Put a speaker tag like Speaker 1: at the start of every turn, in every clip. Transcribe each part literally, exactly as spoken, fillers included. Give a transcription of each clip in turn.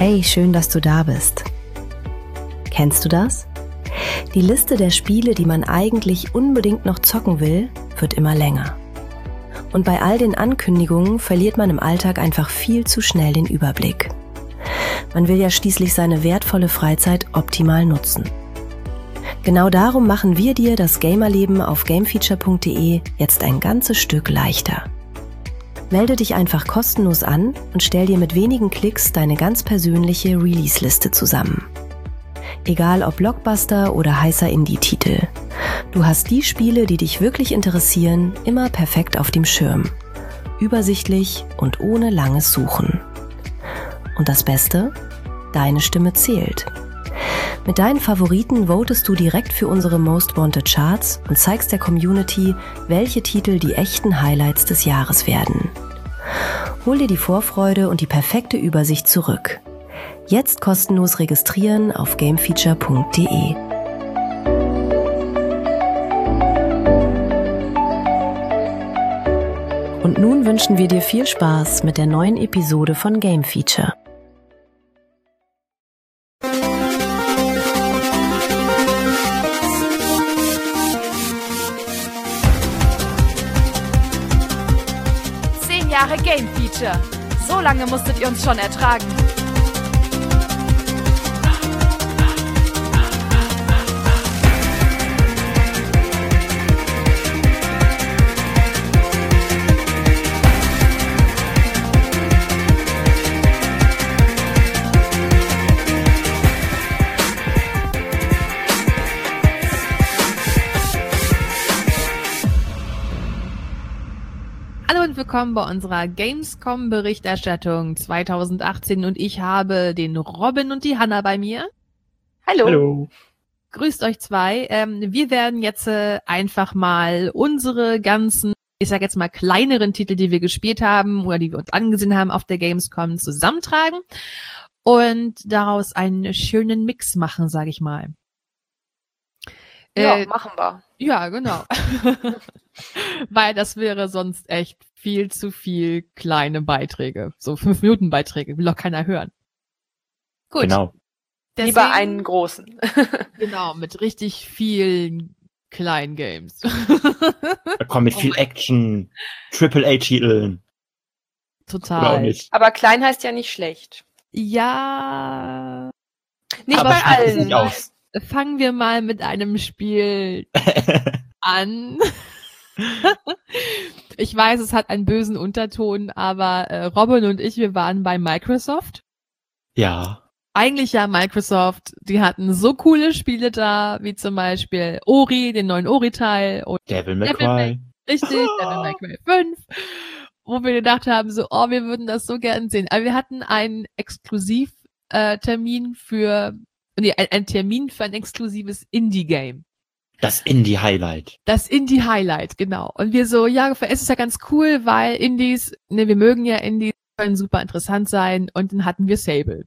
Speaker 1: Hey, schön, dass du da bist. Kennst du das? Die Liste der Spiele, die man eigentlich unbedingt noch zocken will, wird immer länger. Und bei all den Ankündigungen verliert man im Alltag einfach viel zu schnell den Überblick. Man will ja schließlich seine wertvolle Freizeit optimal nutzen. Genau darum machen wir dir das Gamerleben auf gamefeature punkt de jetzt ein ganzes Stück leichter. Melde dich einfach kostenlos an und stell dir mit wenigen Klicks deine ganz persönliche Release-Liste zusammen. Egal ob Blockbuster oder heißer Indie-Titel. Du hast die Spiele, die dich wirklich interessieren, immer perfekt auf dem Schirm. Übersichtlich und ohne langes Suchen. Und das Beste? Deine Stimme zählt. Mit deinen Favoriten votest du direkt für unsere Most Wanted Charts und zeigst der Community, welche Titel die echten Highlights des Jahres werden. Hol dir die Vorfreude und die perfekte Übersicht zurück. Jetzt kostenlos registrieren auf gamefeature punkt de. Und nun wünschen wir dir viel Spaß mit der neuen Episode von Game Feature.
Speaker 2: Zehn Jahre Game Feature. So lange musstet ihr uns schon ertragen.
Speaker 3: Hallo und willkommen bei unserer Gamescom-Berichterstattung zwanzig achtzehn und ich habe den Robin und die Hanna bei mir.
Speaker 2: Hallo.
Speaker 4: Hallo.
Speaker 3: Grüßt euch zwei. Ähm, wir werden jetzt äh, einfach mal unsere ganzen, ich sag jetzt mal kleineren Titel, die wir gespielt haben oder die wir uns angesehen haben auf der Gamescom, zusammentragen und daraus einen schönen Mix machen, sage ich mal.
Speaker 2: Ja,
Speaker 3: Äh,
Speaker 2: machen wir.
Speaker 3: Ja, genau. Weil das wäre sonst echt viel zu viel kleine Beiträge. So fünf Minuten Beiträge, will doch keiner hören. Gut.
Speaker 4: Genau.
Speaker 3: Deswegen,
Speaker 2: Lieber einen großen.
Speaker 3: Genau, mit richtig vielen kleinen Games.
Speaker 4: Da kommt mit
Speaker 3: Oh
Speaker 4: viel
Speaker 3: mein-
Speaker 4: Action, Triple A-Titeln. Oder auch
Speaker 3: Total.
Speaker 4: nicht.
Speaker 2: Aber klein heißt ja nicht schlecht.
Speaker 3: Ja.
Speaker 2: Nicht
Speaker 3: Aber
Speaker 2: bei
Speaker 4: schließt es
Speaker 2: allen.
Speaker 4: nicht aus.
Speaker 3: Fangen wir mal mit einem Spiel an. Ich weiß, es hat einen bösen Unterton, aber äh, Robin und ich, wir waren bei Microsoft.
Speaker 4: Ja.
Speaker 3: Eigentlich ja Microsoft, die hatten so coole Spiele da, wie zum Beispiel Ori, den neuen Ori-Teil und
Speaker 4: Devil May
Speaker 3: Devil May-
Speaker 4: Cry.
Speaker 3: richtig, Devil May Cry fünf, wo wir gedacht haben, so, oh, wir würden das so gern sehen. Aber wir hatten einen Exklusivtermin äh, Termin für, nee, ein, ein Termin für ein exklusives Indie-Game.
Speaker 4: Das Indie-Highlight.
Speaker 3: Das Indie-Highlight, genau. Und wir so, ja, es ist ja ganz cool, weil Indies, ne, wir mögen ja Indies, können super interessant sein. Und dann hatten wir Sable.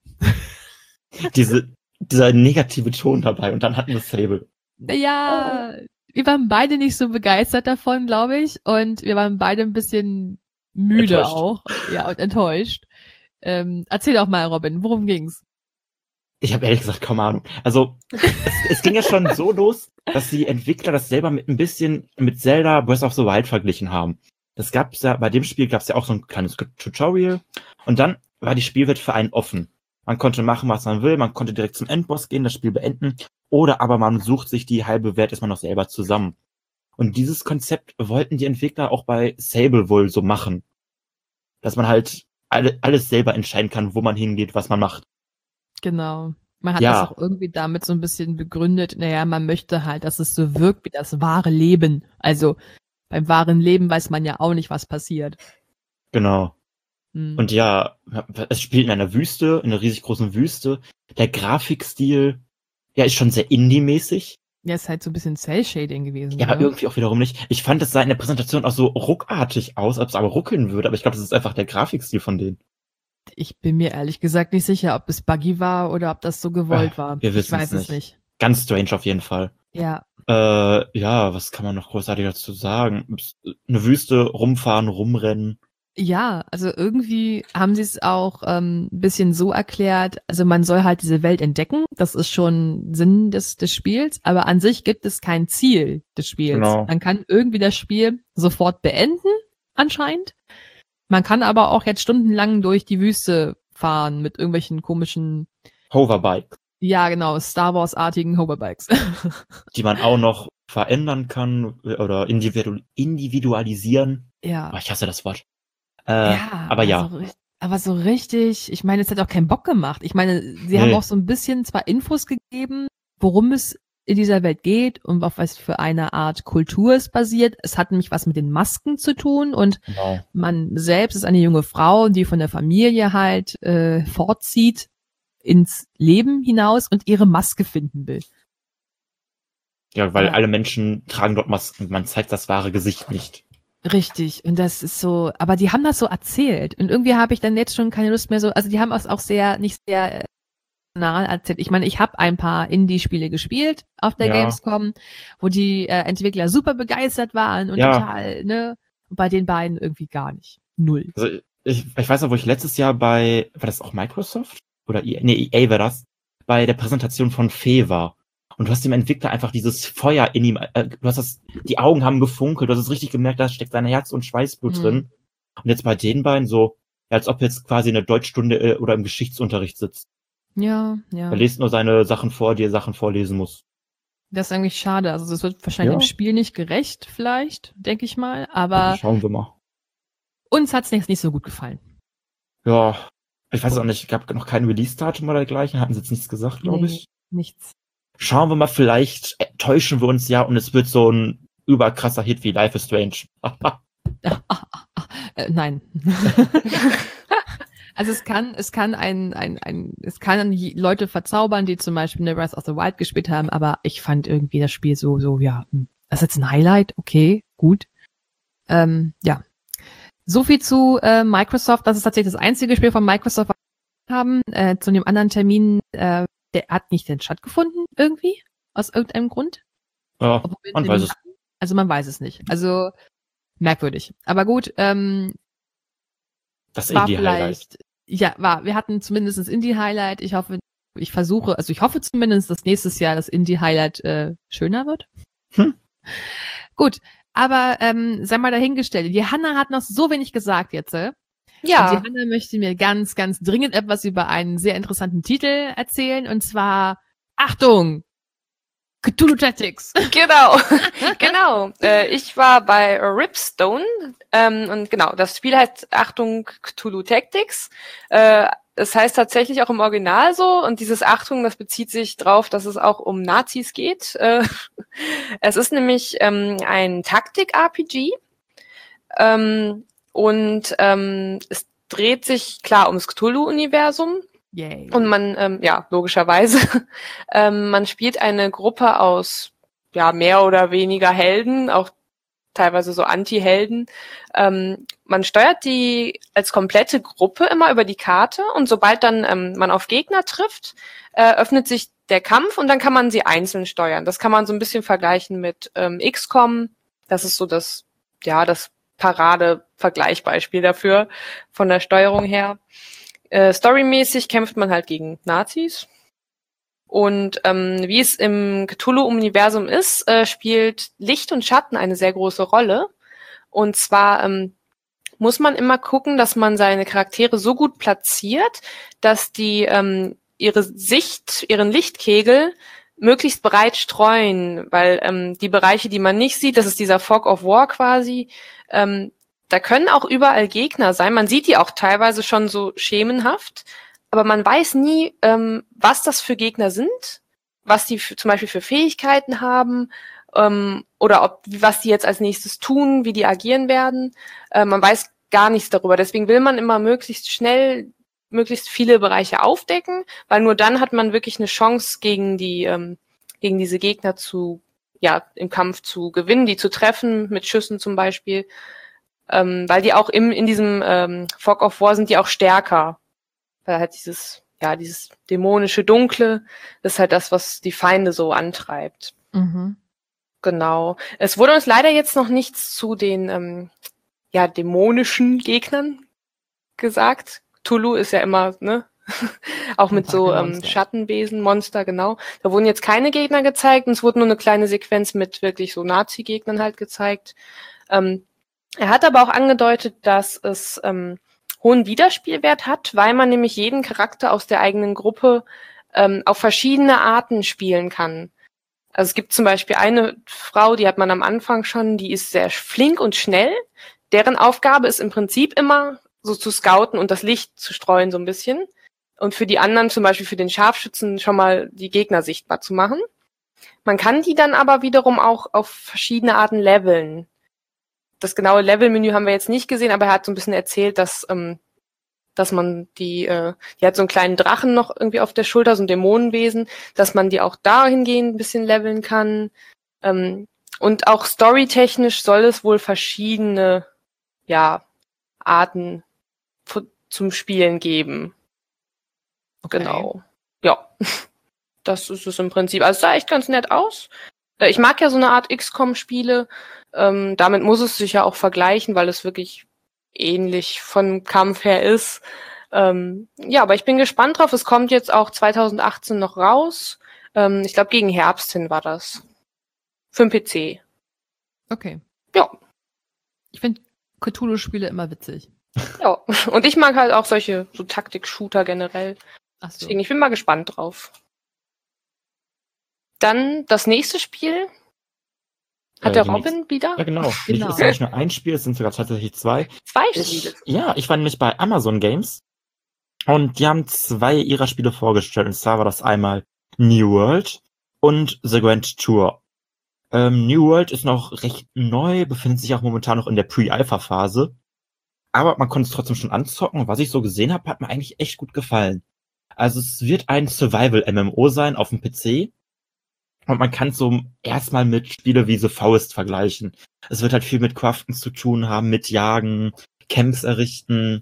Speaker 4: Diese, dieser negative Ton dabei und dann hatten wir Sable.
Speaker 3: Ja, wir waren beide nicht so begeistert davon, glaube ich. Und wir waren beide ein bisschen müde
Speaker 4: Enttäuscht.
Speaker 3: auch. Ja, und enttäuscht. Ähm, erzähl doch mal, Robin, worum ging's?
Speaker 4: Ich habe ehrlich gesagt kaum Ahnung. Also, es, es ging ja schon so los, dass die Entwickler das selber mit ein bisschen mit Zelda Breath of the Wild verglichen haben. Das gab's ja, bei dem Spiel gab's ja auch so ein kleines Tutorial. Und dann war die Spielwelt für einen offen. Man konnte machen, was man will, man konnte direkt zum Endboss gehen, das Spiel beenden, oder aber man sucht sich die halbe Welt erstmal noch selber zusammen. Und dieses Konzept wollten die Entwickler auch bei Sable wohl so machen. Dass man halt alle, alles selber entscheiden kann, wo man hingeht, was man macht.
Speaker 3: Genau. Man hat
Speaker 4: Ja.
Speaker 3: das auch irgendwie damit so ein bisschen begründet, naja, man möchte halt, dass es so wirkt wie das wahre Leben. Also beim wahren Leben weiß man ja auch nicht, was passiert.
Speaker 4: Genau.
Speaker 3: Hm.
Speaker 4: Und ja, es spielt in einer Wüste, in einer riesig großen Wüste. Der Grafikstil, ja, ist schon sehr Indie-mäßig.
Speaker 3: Ja, ist halt so ein bisschen Cell-Shading gewesen.
Speaker 4: Ja, aber
Speaker 3: ne?
Speaker 4: irgendwie auch wiederum nicht. Ich fand, es sah in der Präsentation auch so ruckartig aus, als ob es aber ruckeln würde. Aber ich glaube, das ist einfach der Grafikstil von denen.
Speaker 3: Ich bin mir ehrlich gesagt nicht sicher, ob es buggy war oder ob das so gewollt
Speaker 4: Ach,
Speaker 3: war.
Speaker 4: wir
Speaker 3: Ich
Speaker 4: wissen's
Speaker 3: weiß es
Speaker 4: nicht.
Speaker 3: nicht.
Speaker 4: Ganz strange auf jeden Fall.
Speaker 3: Ja,
Speaker 4: Äh, ja, was kann man noch großartig dazu sagen? Eine Wüste, rumfahren, rumrennen.
Speaker 3: Ja, also irgendwie haben sie es auch ähm, ein bisschen so erklärt, also man soll halt diese Welt entdecken, das ist schon Sinn des, des Spiels, aber an sich gibt es kein Ziel des Spiels.
Speaker 4: Genau.
Speaker 3: Man kann irgendwie das Spiel sofort beenden, anscheinend. Man kann aber auch jetzt stundenlang durch die Wüste fahren mit irgendwelchen komischen,
Speaker 4: Hoverbike,
Speaker 3: ja genau, Star Wars-artigen Hoverbikes.
Speaker 4: die man auch noch verändern kann oder individu individualisieren.
Speaker 3: Ja.
Speaker 4: Oh, ich hasse das Wort. Äh,
Speaker 3: Ja,
Speaker 4: aber ja.
Speaker 3: Also, aber so richtig, ich meine, es hat auch keinen Bock gemacht. Ich meine, sie
Speaker 4: Nee.
Speaker 3: haben auch so ein bisschen zwar Infos gegeben, worum es in dieser Welt geht und auf was für eine Art Kultur es basiert. Es hat nämlich was mit den Masken zu tun und
Speaker 4: Genau.
Speaker 3: man selbst ist eine junge Frau, die von der Familie halt äh, fortzieht ins Leben hinaus und ihre Maske finden will.
Speaker 4: Ja, weil
Speaker 3: Ja.
Speaker 4: alle Menschen tragen dort Masken. Man zeigt das wahre Gesicht nicht.
Speaker 3: Richtig, und das ist so, aber die haben das so erzählt und irgendwie habe ich dann jetzt schon keine Lust mehr so, also die haben es auch sehr, nicht sehr äh, nahe erzählt. Ich meine, ich habe ein paar Indie-Spiele gespielt auf der
Speaker 4: Ja.
Speaker 3: Gamescom, wo die äh, Entwickler super begeistert waren und
Speaker 4: Ja.
Speaker 3: total, ne, und bei den beiden irgendwie gar nicht. Null.
Speaker 4: Also ich, ich weiß noch, wo ich letztes Jahr bei, war das auch Microsoft? Oder E A? Nee, E A war das, bei der Präsentation von Fe war. Und du hast dem Entwickler einfach dieses Feuer in ihm, äh, du hast das, die Augen haben gefunkelt, du hast es richtig gemerkt, da steckt sein Herz und Schweißblut
Speaker 3: Mhm.
Speaker 4: drin. Und jetzt bei den beiden so, ja, als ob jetzt quasi in der Deutschstunde äh, oder im Geschichtsunterricht sitzt.
Speaker 3: Ja, ja.
Speaker 4: Er liest nur seine Sachen vor, die er Sachen vorlesen muss.
Speaker 3: Das ist eigentlich schade. Also das wird wahrscheinlich
Speaker 4: Ja.
Speaker 3: im Spiel nicht gerecht, vielleicht, denke ich mal. Aber
Speaker 4: Schauen wir mal.
Speaker 3: uns hat's nicht, nicht so gut gefallen.
Speaker 4: Ja, ich weiß es auch nicht, gab noch kein Release-Datum oder dergleichen, hatten sie jetzt nichts gesagt, glaube ich.
Speaker 3: Nichts.
Speaker 4: Schauen wir mal, vielleicht äh, täuschen wir uns ja und es wird so ein überkrasser Hit wie Life is Strange.
Speaker 3: Äh, nein. Also es kann, es kann ein, ein, ein, es kann je- Leute verzaubern, die zum Beispiel eine Breath of the Wild gespielt haben, aber ich fand irgendwie das Spiel so, so, ja, hm, das ist jetzt ein Highlight, okay, gut. Ähm, ja. So viel zu äh, Microsoft, das ist tatsächlich das einzige Spiel von Microsoft, was wir haben. Äh, zu dem anderen Termin, äh, der hat nicht denn stattgefunden, irgendwie, aus irgendeinem Grund.
Speaker 4: Ja,
Speaker 3: Obwohl wir einen
Speaker 4: man
Speaker 3: Termin
Speaker 4: weiß es.
Speaker 3: hatten. Also man weiß es nicht. Also merkwürdig. Aber gut, ähm,
Speaker 4: Das
Speaker 3: war
Speaker 4: Indie-Highlight.
Speaker 3: vielleicht, ja, war, wir hatten zumindest das Indie-Highlight. Ich hoffe, ich versuche, also ich hoffe zumindest, dass nächstes Jahr das Indie-Highlight äh, schöner wird.
Speaker 4: Hm.
Speaker 3: Gut, aber ähm, sei mal dahingestellt, die Hanna hat noch so wenig gesagt jetzt. Äh?
Speaker 2: Ja.
Speaker 3: Und die Hanna möchte mir ganz, ganz dringend etwas über einen sehr interessanten Titel erzählen, und zwar, Achtung, Cthulhu Tactics.
Speaker 2: Genau, genau. Äh, ich war bei Ripstone ähm, und genau, das Spiel heißt Achtung Cthulhu Tactics. Äh, es heißt tatsächlich auch im Original so, und dieses Achtung, das bezieht sich drauf, dass es auch um Nazis geht. Äh, es ist nämlich ähm, ein Taktik-R P G ähm, und ähm, es dreht sich klar ums Cthulhu-Universum.
Speaker 3: Yay.
Speaker 2: Und man, ähm, ja, logischerweise, ähm, man spielt eine Gruppe aus, ja, mehr oder weniger Helden, auch teilweise so Anti-Helden. Ähm, man steuert die als komplette Gruppe immer über die Karte, und sobald dann ähm, man auf Gegner trifft, äh, öffnet sich der Kampf, und dann kann man sie einzeln steuern. Das kann man so ein bisschen vergleichen mit ähm, X COM. Das ist so das, ja, das Parade-Vergleichbeispiel dafür von der Steuerung her. Äh, storymäßig kämpft man halt gegen Nazis. Und ähm, wie es im Cthulhu-Universum ist, äh, spielt Licht und Schatten eine sehr große Rolle. Und zwar ähm, muss man immer gucken, dass man seine Charaktere so gut platziert, dass die ähm, ihre Sicht, ihren Lichtkegel möglichst breit streuen, weil ähm, die Bereiche, die man nicht sieht, das ist dieser Fog of War quasi, ähm, da können auch überall Gegner sein. Man sieht die auch teilweise schon so schemenhaft, aber man weiß nie, ähm, was das für Gegner sind, was die für, zum Beispiel für Fähigkeiten haben, ähm, oder ob was die jetzt als nächstes tun, wie die agieren werden. Äh, man weiß gar nichts darüber. Deswegen will man immer möglichst schnell möglichst viele Bereiche aufdecken, weil nur dann hat man wirklich eine Chance, gegen die ähm, gegen diese Gegner zu, ja, im Kampf zu gewinnen, die zu treffen, mit Schüssen zum Beispiel. Ähm, weil die auch im in diesem ähm, Fog of War sind die auch stärker. Weil halt dieses, ja, dieses dämonische Dunkle, das ist halt das, was die Feinde so antreibt.
Speaker 3: Mhm.
Speaker 2: Genau. Es wurde uns leider jetzt noch nichts zu den ähm, ja, dämonischen Gegnern gesagt. Cthulhu ist ja immer, ne? Auch mit so ähm, Schattenwesen, Monster, genau. Da wurden jetzt keine Gegner gezeigt und es wurde nur eine kleine Sequenz mit wirklich so Nazi-Gegnern halt gezeigt. Ähm, er hat aber auch angedeutet, dass es ähm, hohen Wiederspielwert hat, weil man nämlich jeden Charakter aus der eigenen Gruppe ähm, auf verschiedene Arten spielen kann. Also es gibt zum Beispiel eine Frau, die hat man am Anfang schon, die ist sehr flink und schnell. Deren Aufgabe ist im Prinzip immer so zu scouten und das Licht zu streuen so ein bisschen. Und für die anderen, zum Beispiel für den Scharfschützen, schon mal die Gegner sichtbar zu machen. Man kann die dann aber wiederum auch auf verschiedene Arten leveln. Das genaue Levelmenü haben wir jetzt nicht gesehen, aber er hat so ein bisschen erzählt, dass ähm, dass man die, äh, die hat so einen kleinen Drachen noch irgendwie auf der Schulter, so ein Dämonenwesen, dass man die auch dahingehend ein bisschen leveln kann. Ähm, und auch storytechnisch soll es wohl verschiedene, ja, Arten fu- zum Spielen geben.
Speaker 3: Okay.
Speaker 2: Genau. Ja, das ist es im Prinzip. Also es sah echt ganz nett aus. Äh, Ich mag ja so eine Art X COM-Spiele. Ähm, damit muss es sich ja auch vergleichen, weil es wirklich ähnlich von Kampf her ist. Ähm, ja, aber ich bin gespannt drauf. Es kommt jetzt auch zwanzig achtzehn noch raus. Ähm, ich glaube, gegen Herbst hin war das. Für den P C.
Speaker 3: Okay.
Speaker 2: Ja.
Speaker 3: Ich finde Cthulhu-Spiele immer witzig.
Speaker 2: Ja. Und ich mag halt auch solche so Taktik-Shooter generell.
Speaker 3: Ach so.
Speaker 2: Deswegen, ich bin mal gespannt drauf. Dann das nächste Spiel. Hat
Speaker 4: Äh,
Speaker 2: der
Speaker 4: die
Speaker 2: Robin wieder?
Speaker 4: Ja, genau.
Speaker 3: Genau.
Speaker 4: Nicht, ist ja nicht nur ein Spiel, es sind sogar tatsächlich zwei.
Speaker 2: Zwei
Speaker 4: Ich,
Speaker 2: Spiele.
Speaker 4: ja, ich war nämlich bei Amazon Games und die haben zwei ihrer Spiele vorgestellt. Und zwar war das einmal New World und The Grand Tour. Ähm, New World ist noch recht neu, befindet sich auch momentan noch in der Pre-Alpha-Phase. Aber man konnte es trotzdem schon anzocken. Und was ich so gesehen habe, hat mir eigentlich echt gut gefallen. Also es wird ein Survival-M M O sein auf dem P C. Und man kann es so erstmal mit Spiele wie The Forest vergleichen. Es wird halt viel mit Craften zu tun haben, mit Jagen, Camps errichten.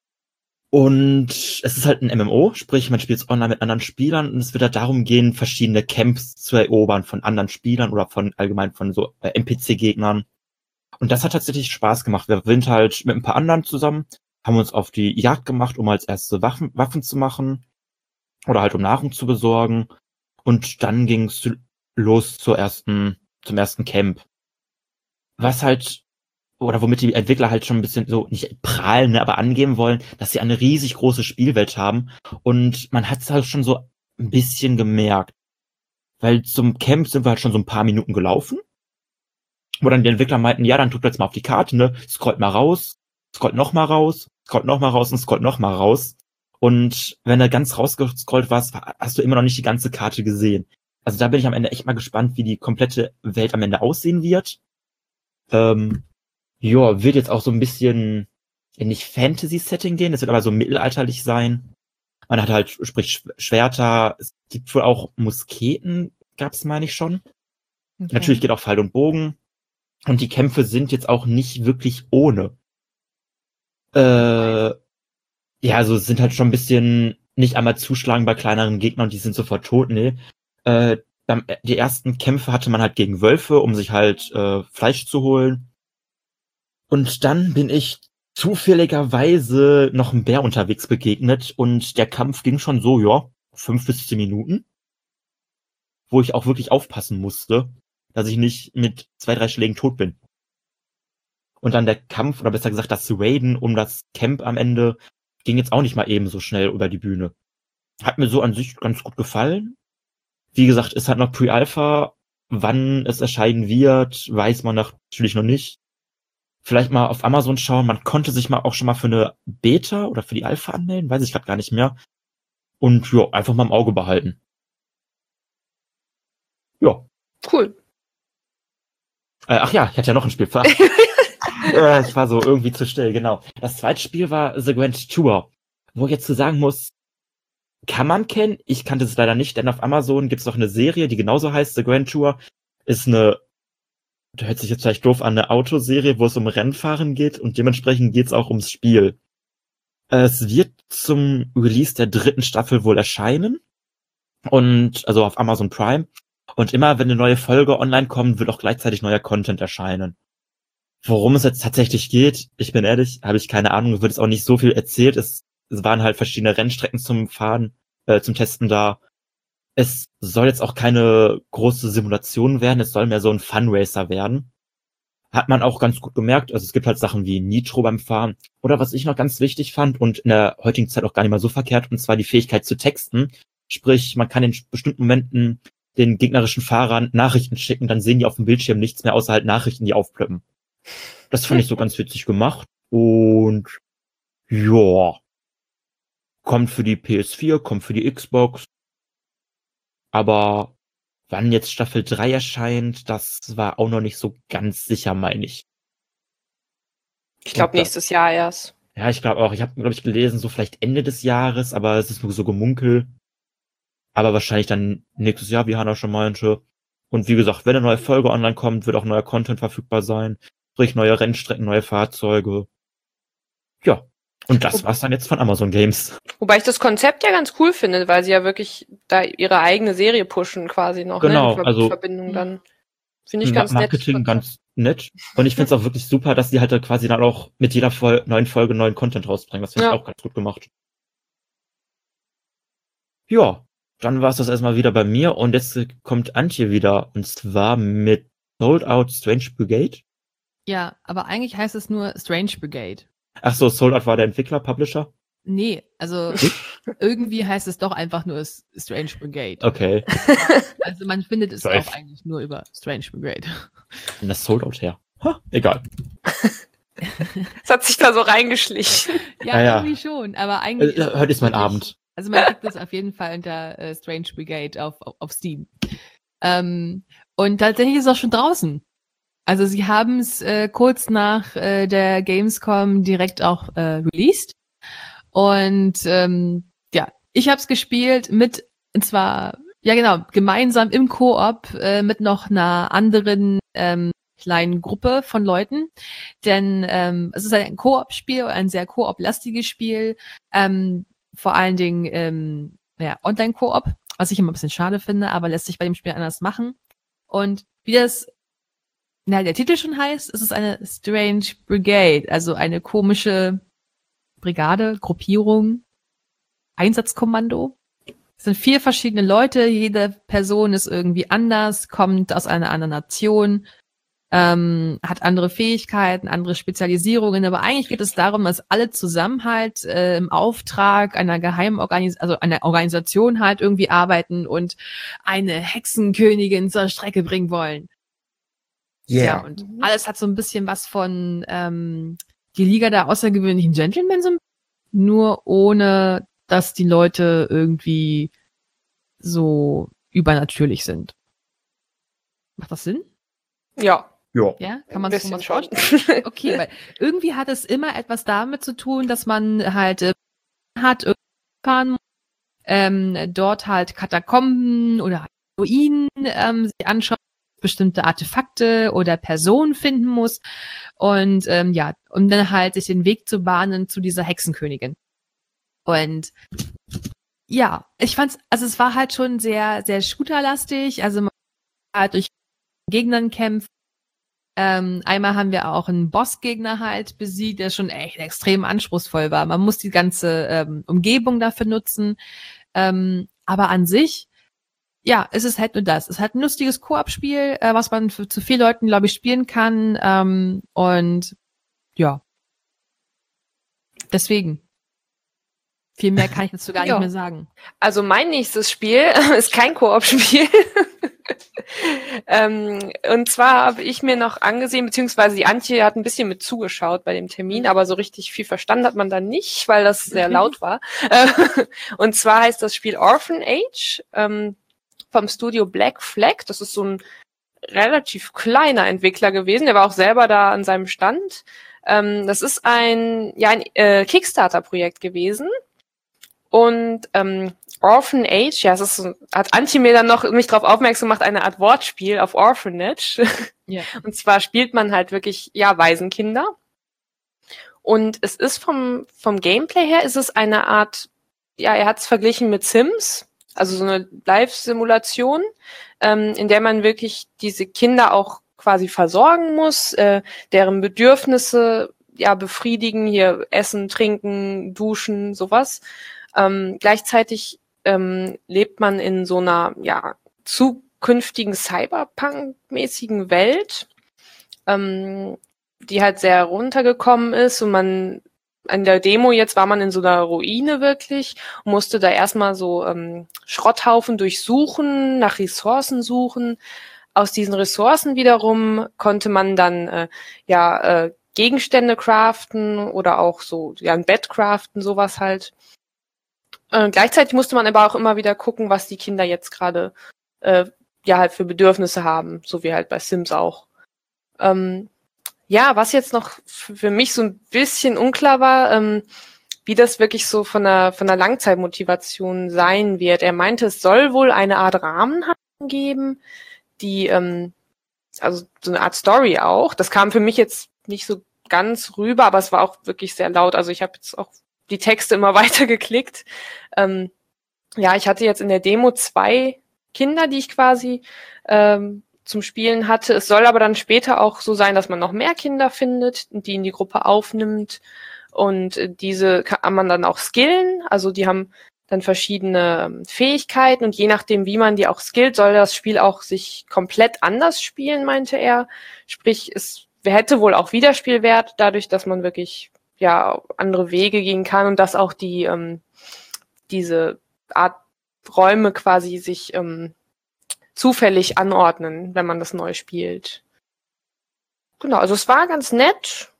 Speaker 4: Und es ist halt ein M M O, sprich man spielt es online mit anderen Spielern und es wird halt darum gehen, verschiedene Camps zu erobern von anderen Spielern oder von allgemein von so äh, N P C-Gegnern. Und das hat tatsächlich Spaß gemacht. Wir sind halt mit ein paar anderen zusammen, haben uns auf die Jagd gemacht, um als erste Waffen, Waffen zu machen oder halt um Nahrung zu besorgen. Und dann ging es los zur ersten, zum ersten Camp. Was halt, oder womit die Entwickler halt schon ein bisschen so, nicht prahlen, ne, aber angeben wollen, dass sie eine riesig große Spielwelt haben. Und man hat es halt schon so ein bisschen gemerkt. Weil zum Camp sind wir halt schon so ein paar Minuten gelaufen. Wo dann die Entwickler meinten, ja, dann tut jetzt mal auf die Karte, ne, scrollt mal raus, scrollt noch mal raus, scrollt noch mal raus und scrollt noch mal raus. Und wenn du ganz rausgescrollt warst, hast du immer noch nicht die ganze Karte gesehen. Also da bin ich am Ende echt mal gespannt, wie die komplette Welt am Ende aussehen wird. Ähm, ja, wird jetzt auch so ein bisschen in nicht Fantasy-Setting gehen, es wird aber so mittelalterlich sein. Man hat halt, sprich, Schwerter, es gibt wohl auch Musketen, gab's meine ich schon.
Speaker 3: Okay.
Speaker 4: Natürlich geht auch Pfeil und Bogen. Und die Kämpfe sind jetzt auch nicht wirklich ohne. Äh, ja, also es sind halt schon ein bisschen nicht einmal zuschlagen bei kleineren Gegnern und die sind sofort tot, nee. Äh, die ersten Kämpfe hatte man halt gegen Wölfe, um sich halt äh, Fleisch zu holen. Und dann bin ich zufälligerweise noch einem Bär unterwegs begegnet und der Kampf ging schon so, ja, fünf bis zehn Minuten. Wo ich auch wirklich aufpassen musste, dass ich nicht mit zwei, drei Schlägen tot bin. Und dann der Kampf, oder besser gesagt das Raiden um das Camp am Ende, ging jetzt auch nicht mal eben so schnell über die Bühne. Hat mir so an sich ganz gut gefallen. Wie gesagt, ist halt noch Pre-Alpha. Wann es erscheinen wird, weiß man natürlich noch nicht. Vielleicht mal auf Amazon schauen. Man konnte sich mal auch schon mal für eine Beta oder für die Alpha anmelden, weiß ich gerade gar nicht mehr. Und ja, einfach mal im Auge behalten. Ja.
Speaker 2: Cool.
Speaker 4: Äh, ach ja, ich hatte ja noch ein Spiel. äh, ich war so irgendwie zu still, genau. Das zweite Spiel war The Grand Tour. Wo ich jetzt zu sagen muss, kann man kennen. Ich kannte es leider nicht, denn auf Amazon gibt es noch eine Serie, die genauso heißt, The Grand Tour. Ist eine, da hört sich jetzt vielleicht doof an, eine Autoserie, wo es um Rennfahren geht und dementsprechend geht es auch ums Spiel. Es wird zum Release der dritten Staffel wohl erscheinen. Und, also auf Amazon Prime. Und immer, wenn eine neue Folge online kommt, wird auch gleichzeitig neuer Content erscheinen. worum es jetzt tatsächlich geht, ich bin ehrlich, habe ich keine Ahnung, es wird jetzt auch nicht so viel erzählt. Es, es waren halt verschiedene Rennstrecken zum Fahren, äh, zum Testen da. Es soll jetzt auch keine große Simulation werden, es soll mehr so ein Funracer werden. Hat man auch ganz gut gemerkt, also es gibt halt Sachen wie Nitro beim Fahren. Oder was ich noch ganz wichtig fand und in der heutigen Zeit auch gar nicht mal so verkehrt, und zwar die Fähigkeit zu texten. Sprich, man kann in bestimmten Momenten den gegnerischen Fahrern Nachrichten schicken, dann sehen die auf dem Bildschirm nichts mehr, außer halt Nachrichten, die aufplöppen. Das fand ich so ganz witzig gemacht. Und ja, kommt für die P S vier, kommt für die Xbox. Aber wann jetzt Staffel drei erscheint, das war auch noch nicht so ganz sicher, meine ich.
Speaker 2: Ich glaube nächstes Jahr erst.
Speaker 4: Ja, ich glaube auch. Ich habe, glaube ich, gelesen, so vielleicht Ende des Jahres, aber es ist nur so Gemunkel. Aber wahrscheinlich dann nächstes Jahr, wie Hannah schon meinte. Und wie gesagt, wenn eine neue Folge online kommt, wird auch neuer Content verfügbar sein. Sprich, neue Rennstrecken, neue Fahrzeuge. Ja. Und das war's dann jetzt von Amazon Games.
Speaker 2: Wobei ich das Konzept ja ganz cool finde, weil sie ja wirklich da ihre eigene Serie pushen quasi noch.
Speaker 4: Genau,
Speaker 2: ne? In Ver-
Speaker 4: also
Speaker 2: Verbindung dann. Finde ich
Speaker 4: Ma-
Speaker 2: ganz
Speaker 4: Marketing
Speaker 2: nett.
Speaker 4: ganz nett. Und ich finde es auch wirklich super, dass die halt da quasi dann auch mit jeder Fol- neuen Folge neuen Content rausbringen. Das finde ich
Speaker 2: Ja.
Speaker 4: auch ganz gut gemacht. Ja, dann war es das erstmal wieder bei mir und jetzt äh, kommt Antje wieder und zwar mit Sold Out Strange Brigade.
Speaker 3: Ja, aber eigentlich heißt es nur Strange Brigade.
Speaker 4: Ach so, Sold Out war der Entwickler, Publisher?
Speaker 3: Nee, also irgendwie heißt es doch einfach nur S- Strange Brigade.
Speaker 4: Okay,
Speaker 3: Also man findet es
Speaker 4: Safe.
Speaker 3: auch eigentlich nur über Strange Brigade.
Speaker 4: und das Sold Out her. Ha, egal.
Speaker 2: Das hat sich da so reingeschlichen.
Speaker 3: Ja,
Speaker 4: Ja, ja.
Speaker 3: irgendwie schon, aber
Speaker 4: Äh,
Speaker 3: eigentlich
Speaker 4: äh, heute ist mein
Speaker 3: wirklich-
Speaker 4: Abend.
Speaker 3: Also man kriegt das auf jeden Fall unter äh, Strange Brigade auf, auf, auf Steam. Ähm, und tatsächlich ist es auch schon draußen. Also sie haben es äh, kurz nach äh, der Gamescom direkt auch äh, released. Und ähm, ja, ich habe es gespielt mit, und zwar, ja genau, gemeinsam im Koop äh, mit noch einer anderen ähm, kleinen Gruppe von Leuten. Denn ähm, es ist ein Koop-Spiel, ein sehr Koop-lastiges Spiel. Ähm, vor allen Dingen ähm, ja, Online-Koop, was ich immer ein bisschen schade finde, aber lässt sich bei dem Spiel anders machen. Und wie das na, der Titel schon heißt, es ist eine Strange Brigade, also eine komische Brigade, Gruppierung, Einsatzkommando. Es sind vier verschiedene Leute, jede Person ist irgendwie anders, kommt aus einer anderen Nation, ähm, hat andere Fähigkeiten, andere Spezialisierungen, aber eigentlich geht es darum, dass alle zusammen halt äh, im Auftrag einer geheimen Organisation, also einer Organisation halt irgendwie arbeiten und eine Hexenkönigin zur Strecke bringen wollen. Ja, und alles hat so ein bisschen was von ähm, die Liga der außergewöhnlichen Gentlemen, so ein- nur ohne, dass die Leute irgendwie so übernatürlich sind. Macht das Sinn?
Speaker 2: Ja,
Speaker 4: Ja.
Speaker 3: Ja, kann man
Speaker 2: ein
Speaker 3: sich so
Speaker 2: bisschen
Speaker 3: was
Speaker 2: schon.
Speaker 3: vorstellen? Okay, weil irgendwie hat es immer etwas damit zu tun, dass man halt äh, hat irgendwie fahren muss, ähm, dort halt Katakomben oder halt Ruinen ähm, sich anschauen, bestimmte Artefakte oder Personen finden muss und ähm, ja, um dann halt sich den Weg zu bahnen zu dieser Hexenkönigin. Und ja, ich fand's, also es war halt schon sehr, sehr shooterlastig, also man halt durch Gegnern kämpft. Ähm, einmal haben wir auch einen Bossgegner halt besiegt, der schon echt extrem anspruchsvoll war. Man muss die ganze ähm, Umgebung dafür nutzen. Ähm, aber an sich, ja, es ist halt nur das. Es ist halt ein lustiges Koop-Spiel, äh, was man für, zu vier Leuten, glaube ich, spielen kann. Ähm, und ja. Deswegen. Viel mehr kann ich dazu gar
Speaker 2: Ja.
Speaker 3: nicht mehr sagen.
Speaker 2: Also mein nächstes Spiel ist kein Koop-Spiel. ähm, und zwar habe ich mir noch angesehen, beziehungsweise die Antje hat ein bisschen mit zugeschaut bei dem Termin, aber so richtig viel verstanden hat man da nicht, weil das sehr laut war. Äh, und zwar heißt das Spiel Orphan Age ähm, vom Studio Black Flag. Das ist so ein relativ kleiner Entwickler gewesen. Der war auch selber da an seinem Stand. Ähm, das ist ein, ja, ein äh, Kickstarter-Projekt gewesen. Und ähm, Orphan Age, ja, es ist so, hat Antje mir dann noch mich darauf aufmerksam gemacht, eine Art Wortspiel auf Orphanage.
Speaker 3: Ja.
Speaker 2: Und zwar spielt man halt wirklich, ja, Waisenkinder. Und es ist vom vom Gameplay her, ist es eine Art, ja, er hat es verglichen mit Sims, also so eine Live-Simulation, ähm, in der man wirklich diese Kinder auch quasi versorgen muss, äh, deren Bedürfnisse ja befriedigen, hier Essen, Trinken, Duschen, sowas. Ähm, gleichzeitig ähm, lebt man in so einer ja zukünftigen Cyberpunk-mäßigen Welt, ähm, die halt sehr runtergekommen ist und man an der Demo jetzt war man in so einer Ruine wirklich und musste da erstmal so ähm, Schrotthaufen durchsuchen, nach Ressourcen suchen. Aus diesen Ressourcen wiederum konnte man dann äh, ja äh, Gegenstände craften oder auch so ja ein Bett craften, sowas halt. Äh, gleichzeitig musste man aber auch immer wieder gucken, was die Kinder jetzt gerade äh, ja halt für Bedürfnisse haben, so wie halt bei Sims auch. Ähm, Ja, was jetzt noch für mich so ein bisschen unklar war, ähm, wie das wirklich so von der von der Langzeitmotivation sein wird. Er meinte, es soll wohl eine Art Rahmenhandlung geben, die ähm, also so eine Art Story auch. Das kam für mich jetzt nicht so ganz rüber, aber es war auch wirklich sehr laut. Also ich habe jetzt auch die Texte immer weiter geklickt. Ähm, ja, ich hatte jetzt in der Demo zwei Kinder, die ich quasi ähm, zum Spielen hatte. Es soll aber dann später auch so sein, dass man noch mehr Kinder findet, die in die Gruppe aufnimmt und diese kann man dann auch skillen. Also die haben dann verschiedene Fähigkeiten und je nachdem, wie man die auch skillt, soll das Spiel auch sich komplett anders spielen, meinte er. Sprich, es hätte wohl auch Wiederspielwert, dadurch, dass man wirklich ja andere Wege gehen kann und dass auch die ähm, diese Art Räume quasi sich ähm, zufällig anordnen, wenn man das neu spielt. Genau, also es war ganz nett.